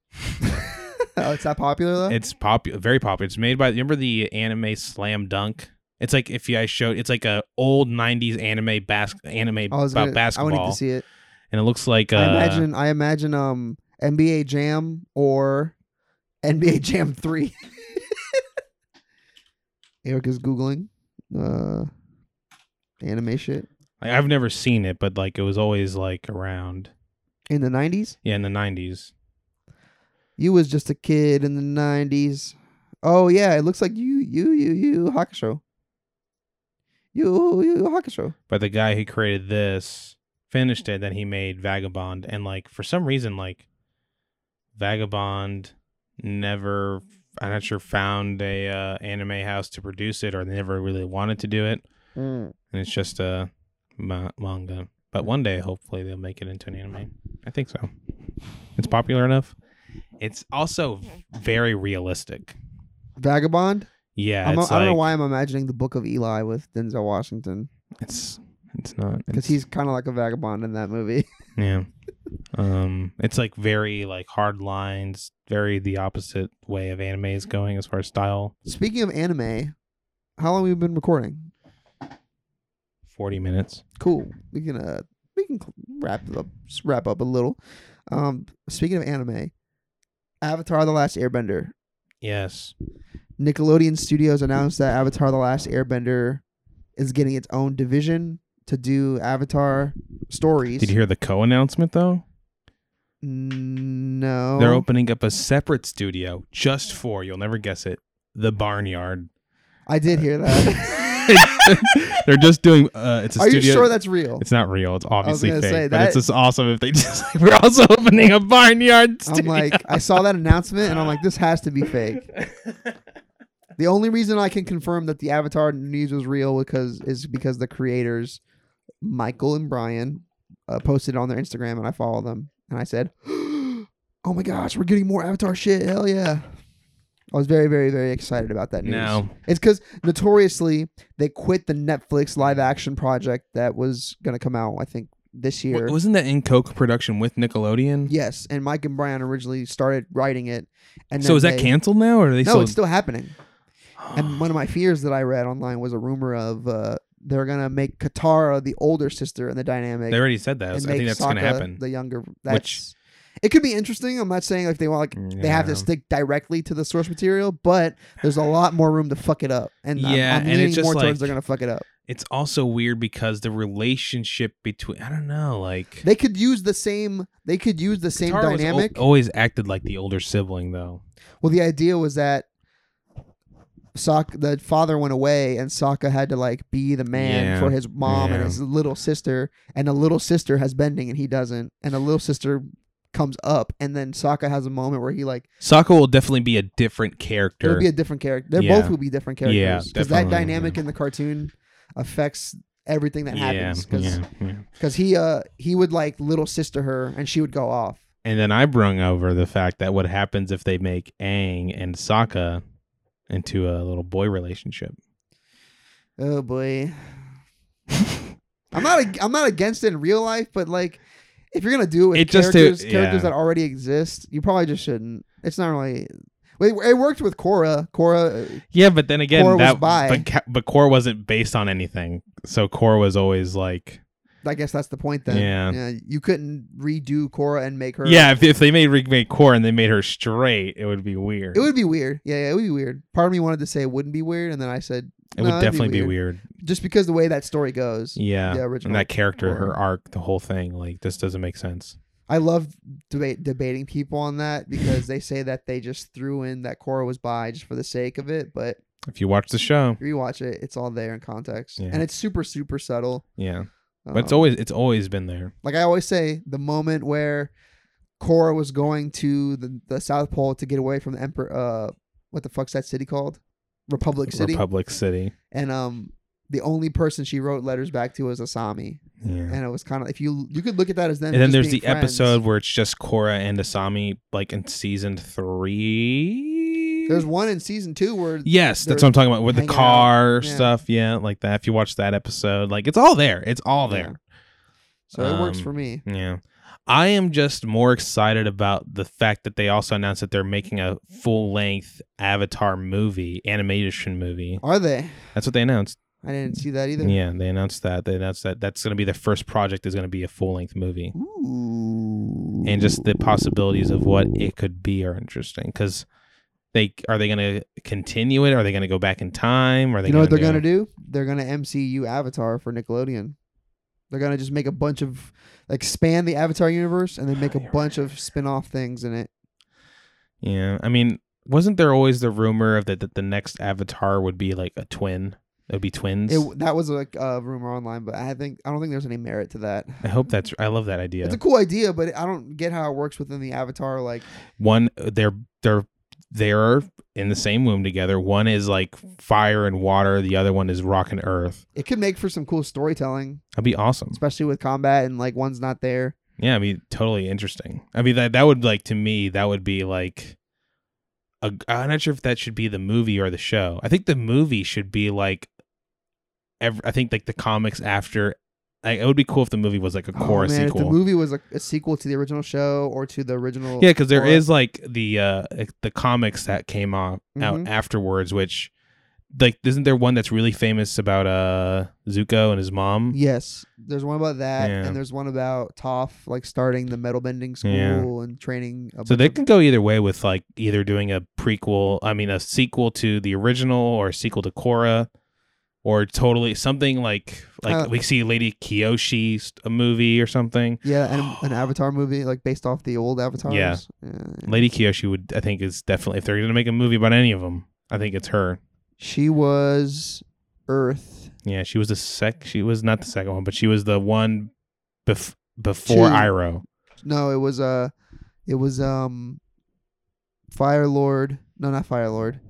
Oh, it's that popular though? It's popular, very popular. It's made by. Remember the anime Slam Dunk? It's like if you I showed. It's like a old nineties anime bas- anime I was about gonna, I basketball, would need to see it. and it looks like. Uh, I imagine I imagine um N B A Jam or N B A Jam three. Eric is googling uh anime shit like, I've never seen it, but like it was always like around. in the nineties. Yeah, in the nineties. You was just a kid in the nineties. Oh yeah, it looks like you you you you Hakusho. You you Hakusho. But the guy who created this finished it, then he made Vagabond, and like for some reason, like Vagabond never, I'm not sure, found a uh, anime house to produce it, or they never really wanted to do it, Mm. and it's just a ma- manga. But one day, hopefully, they'll make it into an anime. I think so. It's popular enough. It's also very realistic. Vagabond. Yeah, I'm a, it's I don't know like- why I'm imagining the Book of Eli with Denzel Washington It's it's not because it's- he's kind of like a vagabond in that movie. Yeah. Um, it's like very like hard lines, very the opposite way of anime is going as far as style. Speaking of anime, how long have we been recording? Forty minutes. Cool. We can uh we can cl- wrap it up just wrap up a little. Um, speaking of anime, Avatar: The Last Airbender. Yes. Nickelodeon Studios announced that Avatar: The Last Airbender is getting its own division to do Avatar stories. Did you hear the co-announcement though? No. They're opening up a separate studio just for, you'll never guess it, the Barnyard. I did hear that. They're just doing. Uh, it's a Are studio. you sure that's real? It's not real. It's obviously gonna fake. say, but that- it's just awesome if they just. Like, we're also opening a Barnyard I'm studio. like, I saw that announcement and I'm like, this has to be fake. The only reason I can confirm that the Avatar news was real because is because the creators, Michael and Brian, uh, posted it on their Instagram and I follow them and I said, oh my gosh, we're getting more Avatar shit. Hell yeah. I was very, very, very excited about that news. No. It's because notoriously they quit the Netflix live action project that was going to come out, I think, this year. W- wasn't that in co-production with Nickelodeon? Yes, and Mike and Brian originally started writing it. And So then is that they- canceled now, or are they No, still? it's still happening. And one of my fears that I read online was a rumor of uh, they're going to make Katara the older sister in the dynamic. They already said that. I and think make that's going to Sokka happen. the younger. That's, it could be interesting. I'm not saying if they want like they have to Yeah. stick directly to the source material, but there's a lot more room to fuck it up. And I'm- Yeah, I'm, and leaning it's just more like- towards they're gonna fuck it up. It's also weird because the relationship between I don't know, like They could use the same. They could use the same Katara was dynamic. al- always acted like the older sibling, though. Well, the idea was that Sokka, the father went away, and Sokka had to like be the man Yeah, for his mom and yeah. his little sister, and the little sister has bending and he doesn't, and the little sister comes up, and then Sokka has a moment where he like Sokka will definitely be a different character. it'll be a different character. They Yeah. both will be different Yeah, characters because that definitely, dynamic yeah. in the cartoon affects everything that happens. yeah, Because yeah, yeah. he uh he would like little sister her, and she would go off. And then I brung over the fact that what happens if they make Aang and Sokka into a little boy relationship. Oh boy. I'm not ag- I'm not against it in real life, but like if you're gonna do it with It just- characters, yeah. characters that already exist, you probably just shouldn't. It's not really. It, it worked with Korra. Korra. uh, Yeah, but then again, Korra was that bi. but Ka- but Korra wasn't based on anything, so Korra was always like, I guess that's the point then. Yeah. You couldn't redo Korra and make her. yeah. If, if they made remake Korra and they made her straight, it would be weird. It would be weird. Yeah, yeah, it would be weird. Part of me wanted to say it wouldn't be weird, and then I said It no, would it'd definitely be weird. just because the way that story goes. Yeah, The original and that character, Korra. her arc, the whole thing, like this doesn't make sense. I love debate debating people on that because they say that they just threw in that Korra was bi just for the sake of it, but If you watch the show, rewatch it, it's all there in context, Yeah. and it's super super subtle. yeah, but it's Um, always it's always been there. like I always say, the moment where Korra was going to the, the South Pole to get away from the Emperor, uh, what the fuck's that city called? Republic City, Republic City. and um, the only person she wrote letters back to was Asami, Yeah. and it was kind of if you you could look at that as them. And then just there's being the friends. episode where it's just Korra and Asami, like in season three. There's one in season two where Yes, that's they're what I'm talking about with the hanging out. car Yeah. stuff. Yeah, like that. If you watch that episode, like it's all there. It's all there. so it works Um, for me. Yeah. I am just more excited about the fact that they also announced that they're making a full length Avatar movie, animation movie. Are they? That's what they announced. I didn't see that either. Yeah, they announced that. They announced that that's going to be the first project is going to be a full length movie. Ooh. And just the possibilities of what it could be are interesting because they are they going to continue it? Are they going to go back in time? Are they You know what they're gonna gonna do? They're gonna M C U Avatar for Nickelodeon. They're gonna just make a bunch of expand the Avatar universe and then make a You're bunch of spin-off things in it. Yeah, I mean, wasn't there always the rumor of that, that the next Avatar would be like a twin? It would be twins. It that was like a rumor online, but I think I don't think there's any merit to that. I hope that's. I love that idea. It's a cool idea, but I don't get how it works within the Avatar. Like, One, they're they're they're in the same womb together. One is like fire and water. The other one is rock and earth. it could make for some cool storytelling, That'd be awesome. especially with combat and like one's not there. Yeah, I mean, totally interesting. I mean, that that would like to me that would be like. A, I'm not sure if that should be the movie or the show. I think the movie should be like. Every, I think like the comics after. Like, it would be cool if the movie was like a Oh, Korra man, sequel. if the movie was a, a sequel to the original show or to the original, Yeah, because there Korra. is like the uh the comics that came out, out Mhm. afterwards, which like isn't there one that's really famous about uh Zuko and his mom? Yes, there's one about that, Yeah. and there's one about Toph like starting the metal bending school Yeah. and training. A So bunch they of- can go either way with like either doing a prequel, I mean a sequel to the original or a sequel to Korra, or totally something like like Uh, we see Lady Kyoshi st- a movie or something. yeah, and an Avatar movie like based off the old Avatars. Yeah. yeah. Lady Kyoshi would I think is definitely if they're gonna make a movie about any of them, I think it's her. She was Earth. Yeah, she was the sec. She was not the second one, but she was the one bef- before Two. Iroh. No, it was uh, it was um, Fire Lord. No, not Fire Lord.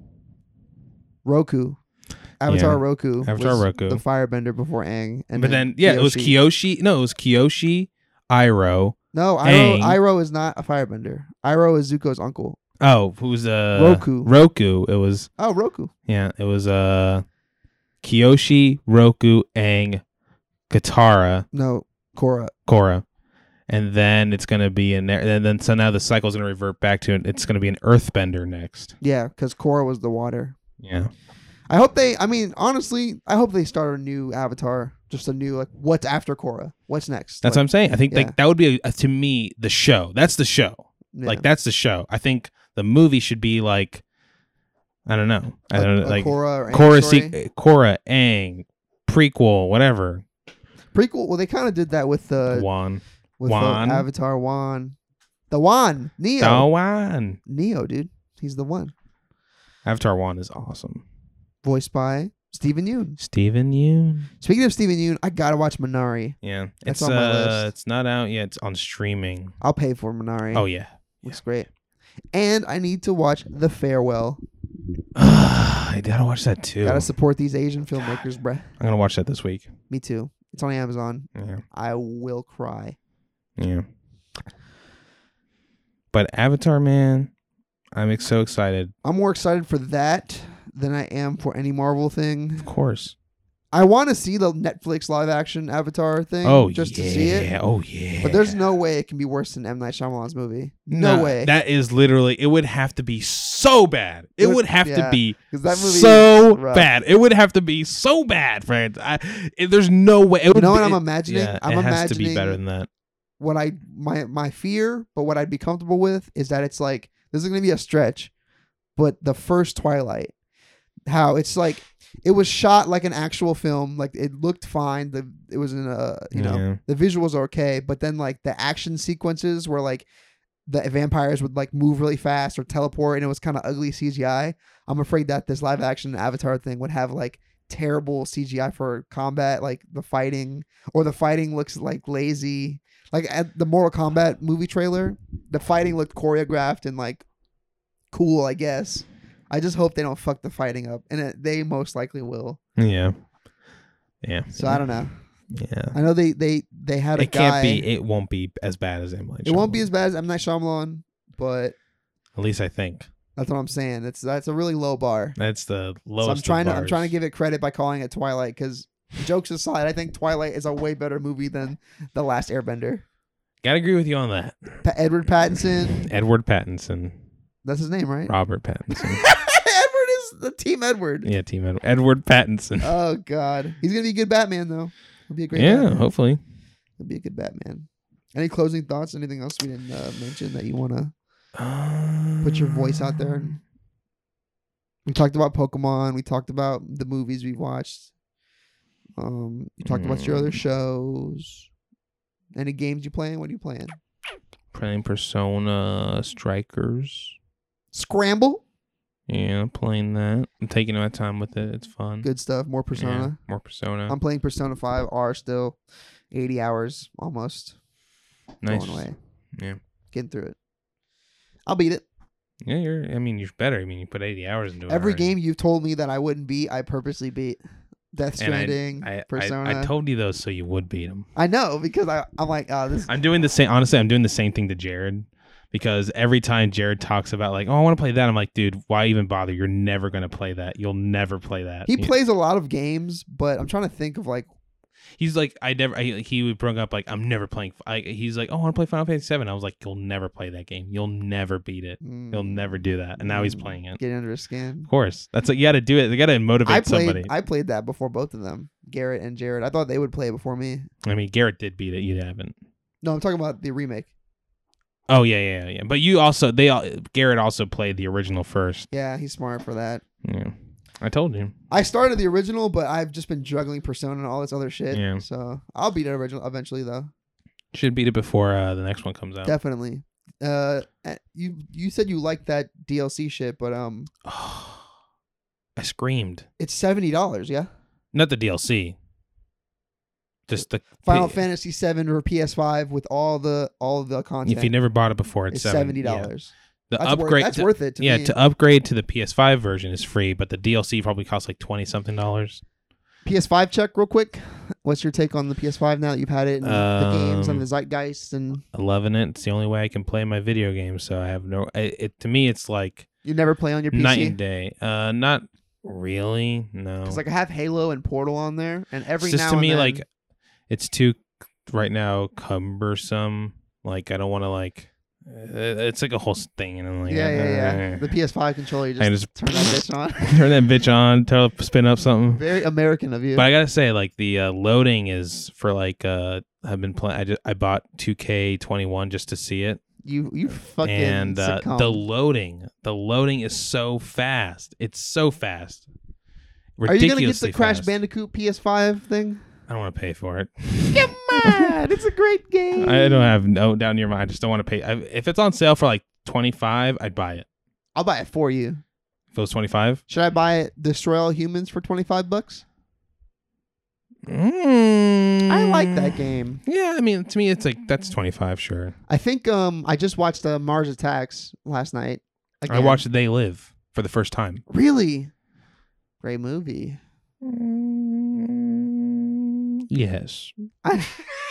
Roku. Avatar Yeah. Roku. Avatar was Roku. The Firebender before Aang. And But then, yeah, it was Kyoshi. No, it was Kyoshi, Iroh. No, Aang. Iroh, Iroh is not a firebender. Iroh is Zuko's uncle. Oh, who's uh Roku. Roku. It was Oh, Roku. yeah. It was uh Kyoshi, Roku, Aang, Katara, No, Korra. Korra, and then it's gonna be an and then so now the cycle's gonna revert back to it. It's gonna be an Earthbender next. Yeah, because Korra was the water. Yeah. I hope they, I mean, honestly, I hope they start a new Avatar. Just a new, like, what's after Korra? What's next? That's like, what I'm saying. I think yeah. like that would be uh, to me the show. That's the show. yeah. Like that's the show. I think the movie should be like I don't know. I A- don't know a like Korra or Aang Korra, story? se- Korra, Aang, prequel, whatever. Prequel. Well, they kind of did that with the Wan. with uh, Wan. Avatar Wan, the Wan Neo. Oh, Wan. Neo, dude, he's the one. Avatar Wan is awesome. Voiced by Stephen Yeun. Stephen Yeun. Speaking of Stephen Yeun, I gotta watch Minari. Yeah. That's it's on my uh list. it's not out yet. It's on streaming. I'll pay for Minari. Oh yeah. Looks great. And I need to watch The Farewell. I gotta watch that too. Gotta support these Asian filmmakers, bruh. I'm gonna watch that this week. Me too. It's on Amazon. Yeah. I will cry. Yeah. But Avatar, man, I'm ex- so excited. I'm more excited for that than I am for any Marvel thing. Of course. I want to see the Netflix live action Avatar thing. Oh just yeah. to see it. Oh yeah. But there's no way it can be worse than M. Night Shyamalan's movie. No, Nah, way. That is literally. It would have to be so bad. It, It would- would have yeah, to be 'cause that movie so is rough. bad. It would have to be so bad, friends. I, it, there's no way. It You would know be, what I'm it- imagining? Yeah, I'm it has to be imagining better than that. what I my my fear, but what I'd be comfortable with is that it's like this is gonna be a stretch, but the first Twilight, how it's like it was shot like an actual film, like it looked fine. The it was in a you know Yeah. the visuals are okay, but then like the action sequences where like the vampires would like move really fast or teleport, and it was kind of ugly C G I. I'm afraid that this live action Avatar thing would have like terrible C G I for combat, like the fighting, or the fighting looks like lazy. Like at the Mortal Kombat movie trailer, the fighting looked choreographed and like cool, I guess. I just hope they don't fuck the fighting up, and it, they most likely will. Yeah. Yeah. So I don't know. Yeah. I know they they they had a It guy. can't be. It won't be as bad as M. Night It won't be Shyamalan. as bad as M. Night Shyamalan, but At least I think that's what I'm saying. That's that's a really low bar. that's the lowest. So I'm trying of to I'm trying to bars. give it credit by calling it Twilight, because jokes aside, I think Twilight is a way better movie than The Last Airbender. Gotta agree with you on that. Pa- Edward Pattinson, Edward Pattinson, that's his name, right? Robert Pattinson. Edward is the Team Edward. Yeah, Team Edward. Edward Pattinson. Oh God, he's gonna be a good Batman though. He'll be a great. yeah, Batman. hopefully. He'll be a good Batman. Any closing thoughts? Anything else we didn't uh, mention that you want to put your voice out there? We talked about Pokemon. We talked about the movies we watched. Um, you talked about your other Mm. shows. Any games you playing? What are you playing? Playing Persona Strikers. Scramble. Yeah, playing that. I'm taking my time with it. It's fun. Good stuff. More Persona. Yeah, more Persona. I'm playing Persona five R still. eighty hours almost. nice. Going away. Yeah. Getting through it. I'll beat it. Yeah, you're. I mean, you're better. I mean, you put eighty hours into it. Every already. game you've told me that I wouldn't beat, I purposely beat. Death And I- Stranding, I, Persona. I, I told you those so you would beat them. I know, because I, I'm like, oh, this. I'm doing the same. Honestly, I'm doing the same thing to Jared, because every time Jared talks about like, oh, I want to play that, I'm like, dude, why even bother? You're never gonna play that. You'll never play that. He You- plays a lot of games, but I'm trying to think of like, He's like, I never. I, he would bring up like, I'm never playing. I, he's like, oh, I want to play Final Fantasy seven. I was like, you'll never play that game. You'll never beat it. mm, You'll never do that. And now he's mm, playing it. Get under his skin. Of course, that's like you got to do it. You got to motivate I played. somebody. I played that before both of them, Garrett and Jared. I thought they would play it before me. I mean, Garrett did beat it. You haven't. No, I'm talking about the remake. Oh yeah, yeah, yeah. But you also they all Garrett also played the original first. Yeah, he's smart for that. Yeah, I told you. I started the original, but I've just been juggling Persona and all this other shit. Yeah. So I'll beat it original eventually, though. Should beat it before uh, the next one comes out. Definitely. Uh, eh, you you said you liked that D L C shit, but um, I screamed. it's seventy dollars. Yeah. Not the D L C. Just the Final P- Fantasy seven or P S five with all the all the content. If you never bought it before, it's, it's seventy yeah. dollars. The That's upgrade. Worth, that's to, worth it to yeah, me. to upgrade to the P S five version is free, but the D L C probably costs like twenty something dollars. P S five check real quick. What's your take on the P S five now that you've had it and the games and Um, the zeitgeist, and Loving it. It's the only way I can play my video games. So I have no. It, it to me, it's like you never play on your P C? night and day. Uh, not really. No. Because like I have Halo and Portal on there, and every It's just now to and me then, like it's too right now cumbersome. Like I don't want to like. uh, It's like a whole thing, and I'm like, yeah, yeah, yeah. uh, The P S five controller, you I just, just- turn that bitch on. turn that bitch on, tell it to spin up something. Very American of you. But I gotta say, like the uh, loading is for like uh, I've been playing. I just I bought two K twenty-one just to see it, you you fucking and uh, sitcom. the loading, the loading is so fast. It's so fast. Are you gonna get Ridiculously the Crash fast. Bandicoot P S five thing? I don't want to pay for it. Come on, it's a great game. I don't have no down near my. I just don't want to pay. I, if it's on sale for like twenty-five, I'd buy it. I'll buy it for you. If it was twenty-five, Should I buy it Destroy All Humans for twenty-five bucks? mm, I like that game. Yeah, I mean, to me, it's like that's twenty-five. Sure. I think um I just watched uh, Mars Attacks last night. I Again. watched They Live for the first time. Really great movie. Yes. I,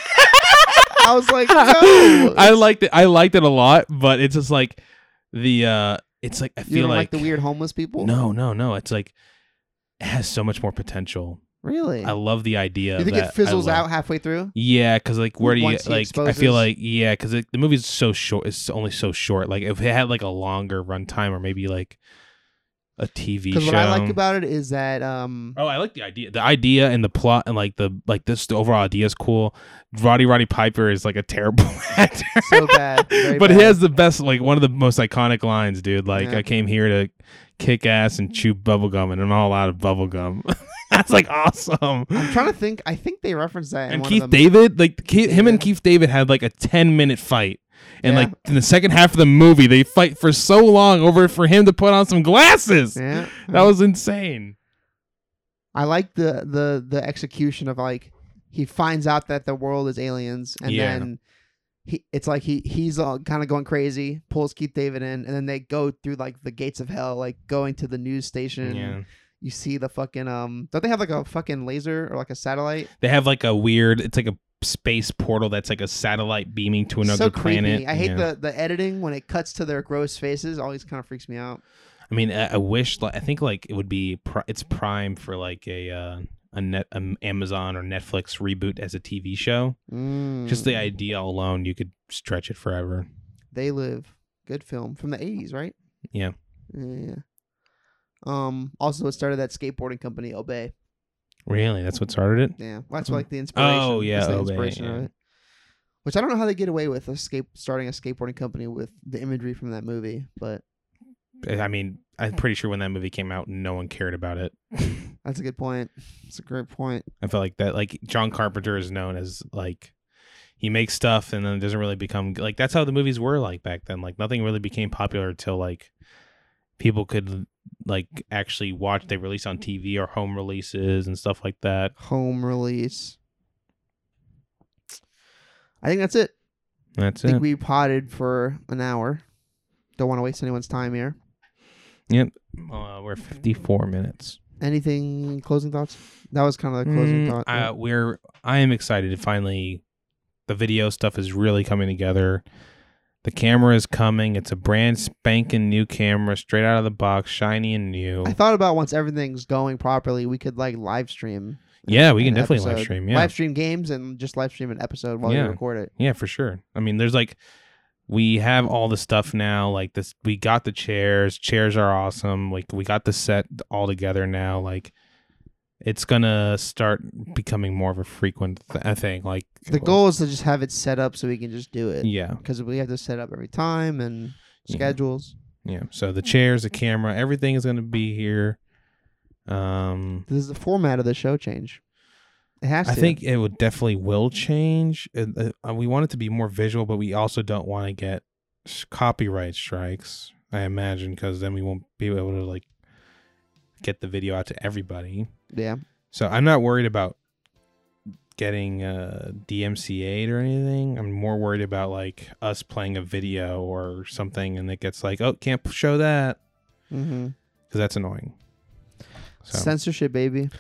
I was like, no. I liked it. I liked it a lot, but it's just like the uh it's like I You feel don't like, like, the weird homeless people? No, no, no. It's like it has so much more potential. Really? I love the idea. You think that it fizzles I love. out halfway through? Yeah, because like where do you Once he like? I exposes- feel like yeah, because the movie's so short. It's only so short. Like if it had like a longer runtime or maybe like a T V show. Because what I like about it is that um Oh, I like the idea. The idea and the plot and like the like this the overall idea is cool. Roddy Roddy Piper is like a terrible actor. so bad, very but bad. he has the best, like one of the most iconic lines, dude. Like Yeah. I came here to kick ass and chew bubblegum and I'm all out of bubblegum. That's like awesome. I'm trying to think. I think they referenced that. In And one Keith of them. David, like Ke- him and Yeah. Keith David had like a ten minute fight. And Yeah. like in the second half of the movie, they fight for so long over for him to put on some glasses. Yeah, That was insane. I like the the the execution of like he finds out that the world is aliens, and Yeah. then he it's like he he's uh, kind of going crazy, pulls Keith David in, and then they go through like the gates of hell, like going to the news station. Yeah. You see the fucking um. Don't they have like a fucking laser or like a satellite? They have like a weird, it's like a space portal that's like a satellite beaming to another So planet. creepy. I hate Yeah. the the editing when it cuts to their gross faces. Always kind of freaks me out. I mean, I, I wish, like, I think like it would be, pri- it's prime for like a, uh, a net, um, Amazon or Netflix reboot as a T V show. Mm. Just the idea alone, you could stretch it forever. They Live, good film from the eighties, right? Yeah. Yeah. Um. Also, it started that skateboarding company, Obey. Really? That's what started it? Yeah, well, that's like the inspiration. Oh, yeah, that's the Obey, inspiration of yeah. it. Which I don't know how they get away with a skate starting a skateboarding company with the imagery from that movie, but I mean, I'm pretty sure when that movie came out, no one cared about it. that's a good point. It's a great point. I feel like that, like John Carpenter is known as like he makes stuff and then it doesn't really become like that's how the movies were like back then. Like nothing really became popular until like people could like actually watch. They release on T V or home releases and stuff like that. Home release. I think that's it. That's I think it. we potted for an hour. Don't want to waste anyone's time here. Yep. Uh, we're fifty-four minutes. Anything closing thoughts? That was kind of the closing Mm, thought. I, we're. I am excited to finally. The video stuff is really coming together. The camera is coming. It's a brand spanking new camera, straight out of the box, shiny and new. I thought about once everything's going properly, we could like live stream. Yeah, we an can definitely live episode. stream. Yeah, Live stream games and just live stream an episode while Yeah. you record it. yeah, for sure. I mean, there's like, we have all the stuff now. Like this, we got the chairs. Chairs are awesome. Like we got the set all together now. Like, it's gonna start becoming more of a frequent th- I think. Like The goal is to just have it set up so we can just do it. Yeah, Because we have to set up every time and Yeah. schedules. yeah. So the chairs, the camera, everything is gonna be here. Um. This is the format of the show change. It has to. I think it would definitely will change. Uh, uh, we want it to be more visual, but we also don't want to get s- copyright strikes. I imagine because then we won't be able to like get the video out to everybody. Yeah. So I'm not worried about getting uh, D M C A'd or anything. I'm more worried about like us playing a video or something, and it gets like, oh, can't p- show that Mm-hmm. because that's annoying. So Censorship, baby.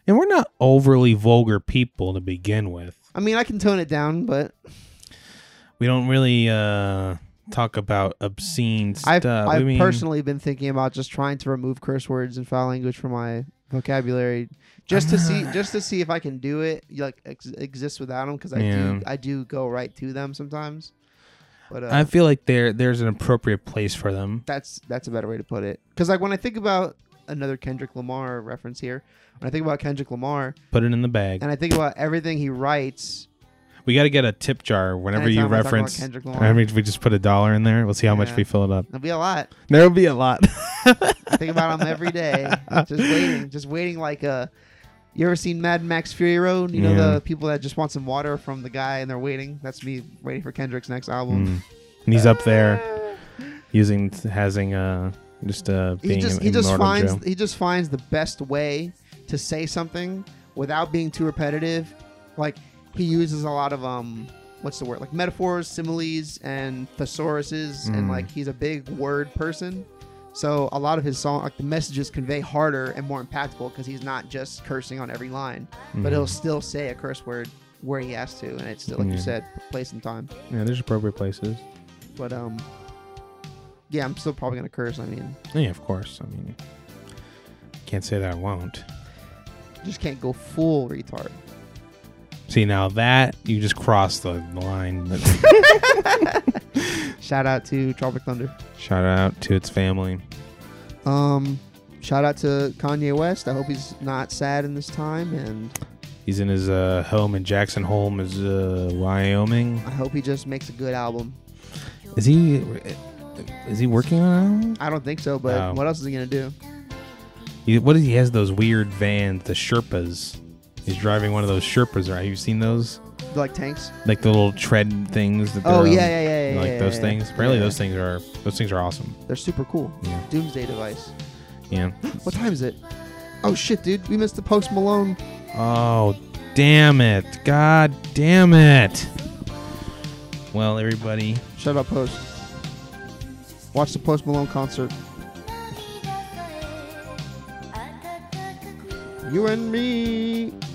And we're not overly vulgar people to begin with. I mean, I can tone it down, but We don't really uh, talk about obscene I've, stuff. I've I mean, personally been thinking about just trying to remove curse words and foul language from my vocabulary, just to see, just to see if I can do it, like ex- exist without them, because I Yeah. do, I do go right to them sometimes. But uh, I feel like there there's an appropriate place for them. that's that's a better way to put it. Because like when I think about another Kendrick Lamar reference here, when I think about Kendrick Lamar, Put it in the bag. and I think about everything he writes. We got to get a tip jar whenever you anytime I talk about reference. Kendrick Lamar, Whenever we just put a dollar in there, we'll see how much Yeah. we fill it up. it'll be a lot. There'll be a lot. I think about him every day, just waiting, just waiting. Like uh, you ever seen Mad Max Fury Road? You know Yeah. the people that just want some water from the guy and they're waiting. That's me waiting for Kendrick's next album. Mm. And he's up there using having uh just uh being He just in, he just Immortal finds Joe. he just finds the best way to say something without being too repetitive. Like he uses a lot of um what's the word, like metaphors, similes, and thesauruses, and Mm. like he's a big word person. So a lot of his song, like the messages convey harder and more impactful because he's not just cursing on every line, but Mhm. he'll still say a curse word where he has to, and it's still, like Yeah. you said, place and time. Yeah, there's appropriate places. But um, yeah, I'm still probably gonna curse. I mean, Yeah, of course. I mean, can't say that I won't. just can't go full retard. See, now that you just crossed the line. Shout out to Tropic Thunder. Shout out to its family. Um, shout out to Kanye West. I hope he's not sad in this time, and He's in his uh, home in Jackson Hole, is, uh, Wyoming. I hope he just makes a good album. Is he? Is he working on? I don't think so, but Oh. what else is he gonna do? He, what is he has those weird vans, the Sherpas. He's driving one of those Sherpas. Right? Have you seen those? Like tanks? Like the little tread things. That Oh they're, yeah, um, yeah, yeah, yeah. Like yeah, those yeah, things. Apparently, yeah. those things are those things are awesome. They're super cool. Yeah. Doomsday device. Yeah. What time is it? Oh shit, dude, we missed the Post Malone. Oh, damn it! God damn it! Well, everybody. Shut up, Post. Watch the Post Malone concert. You and me.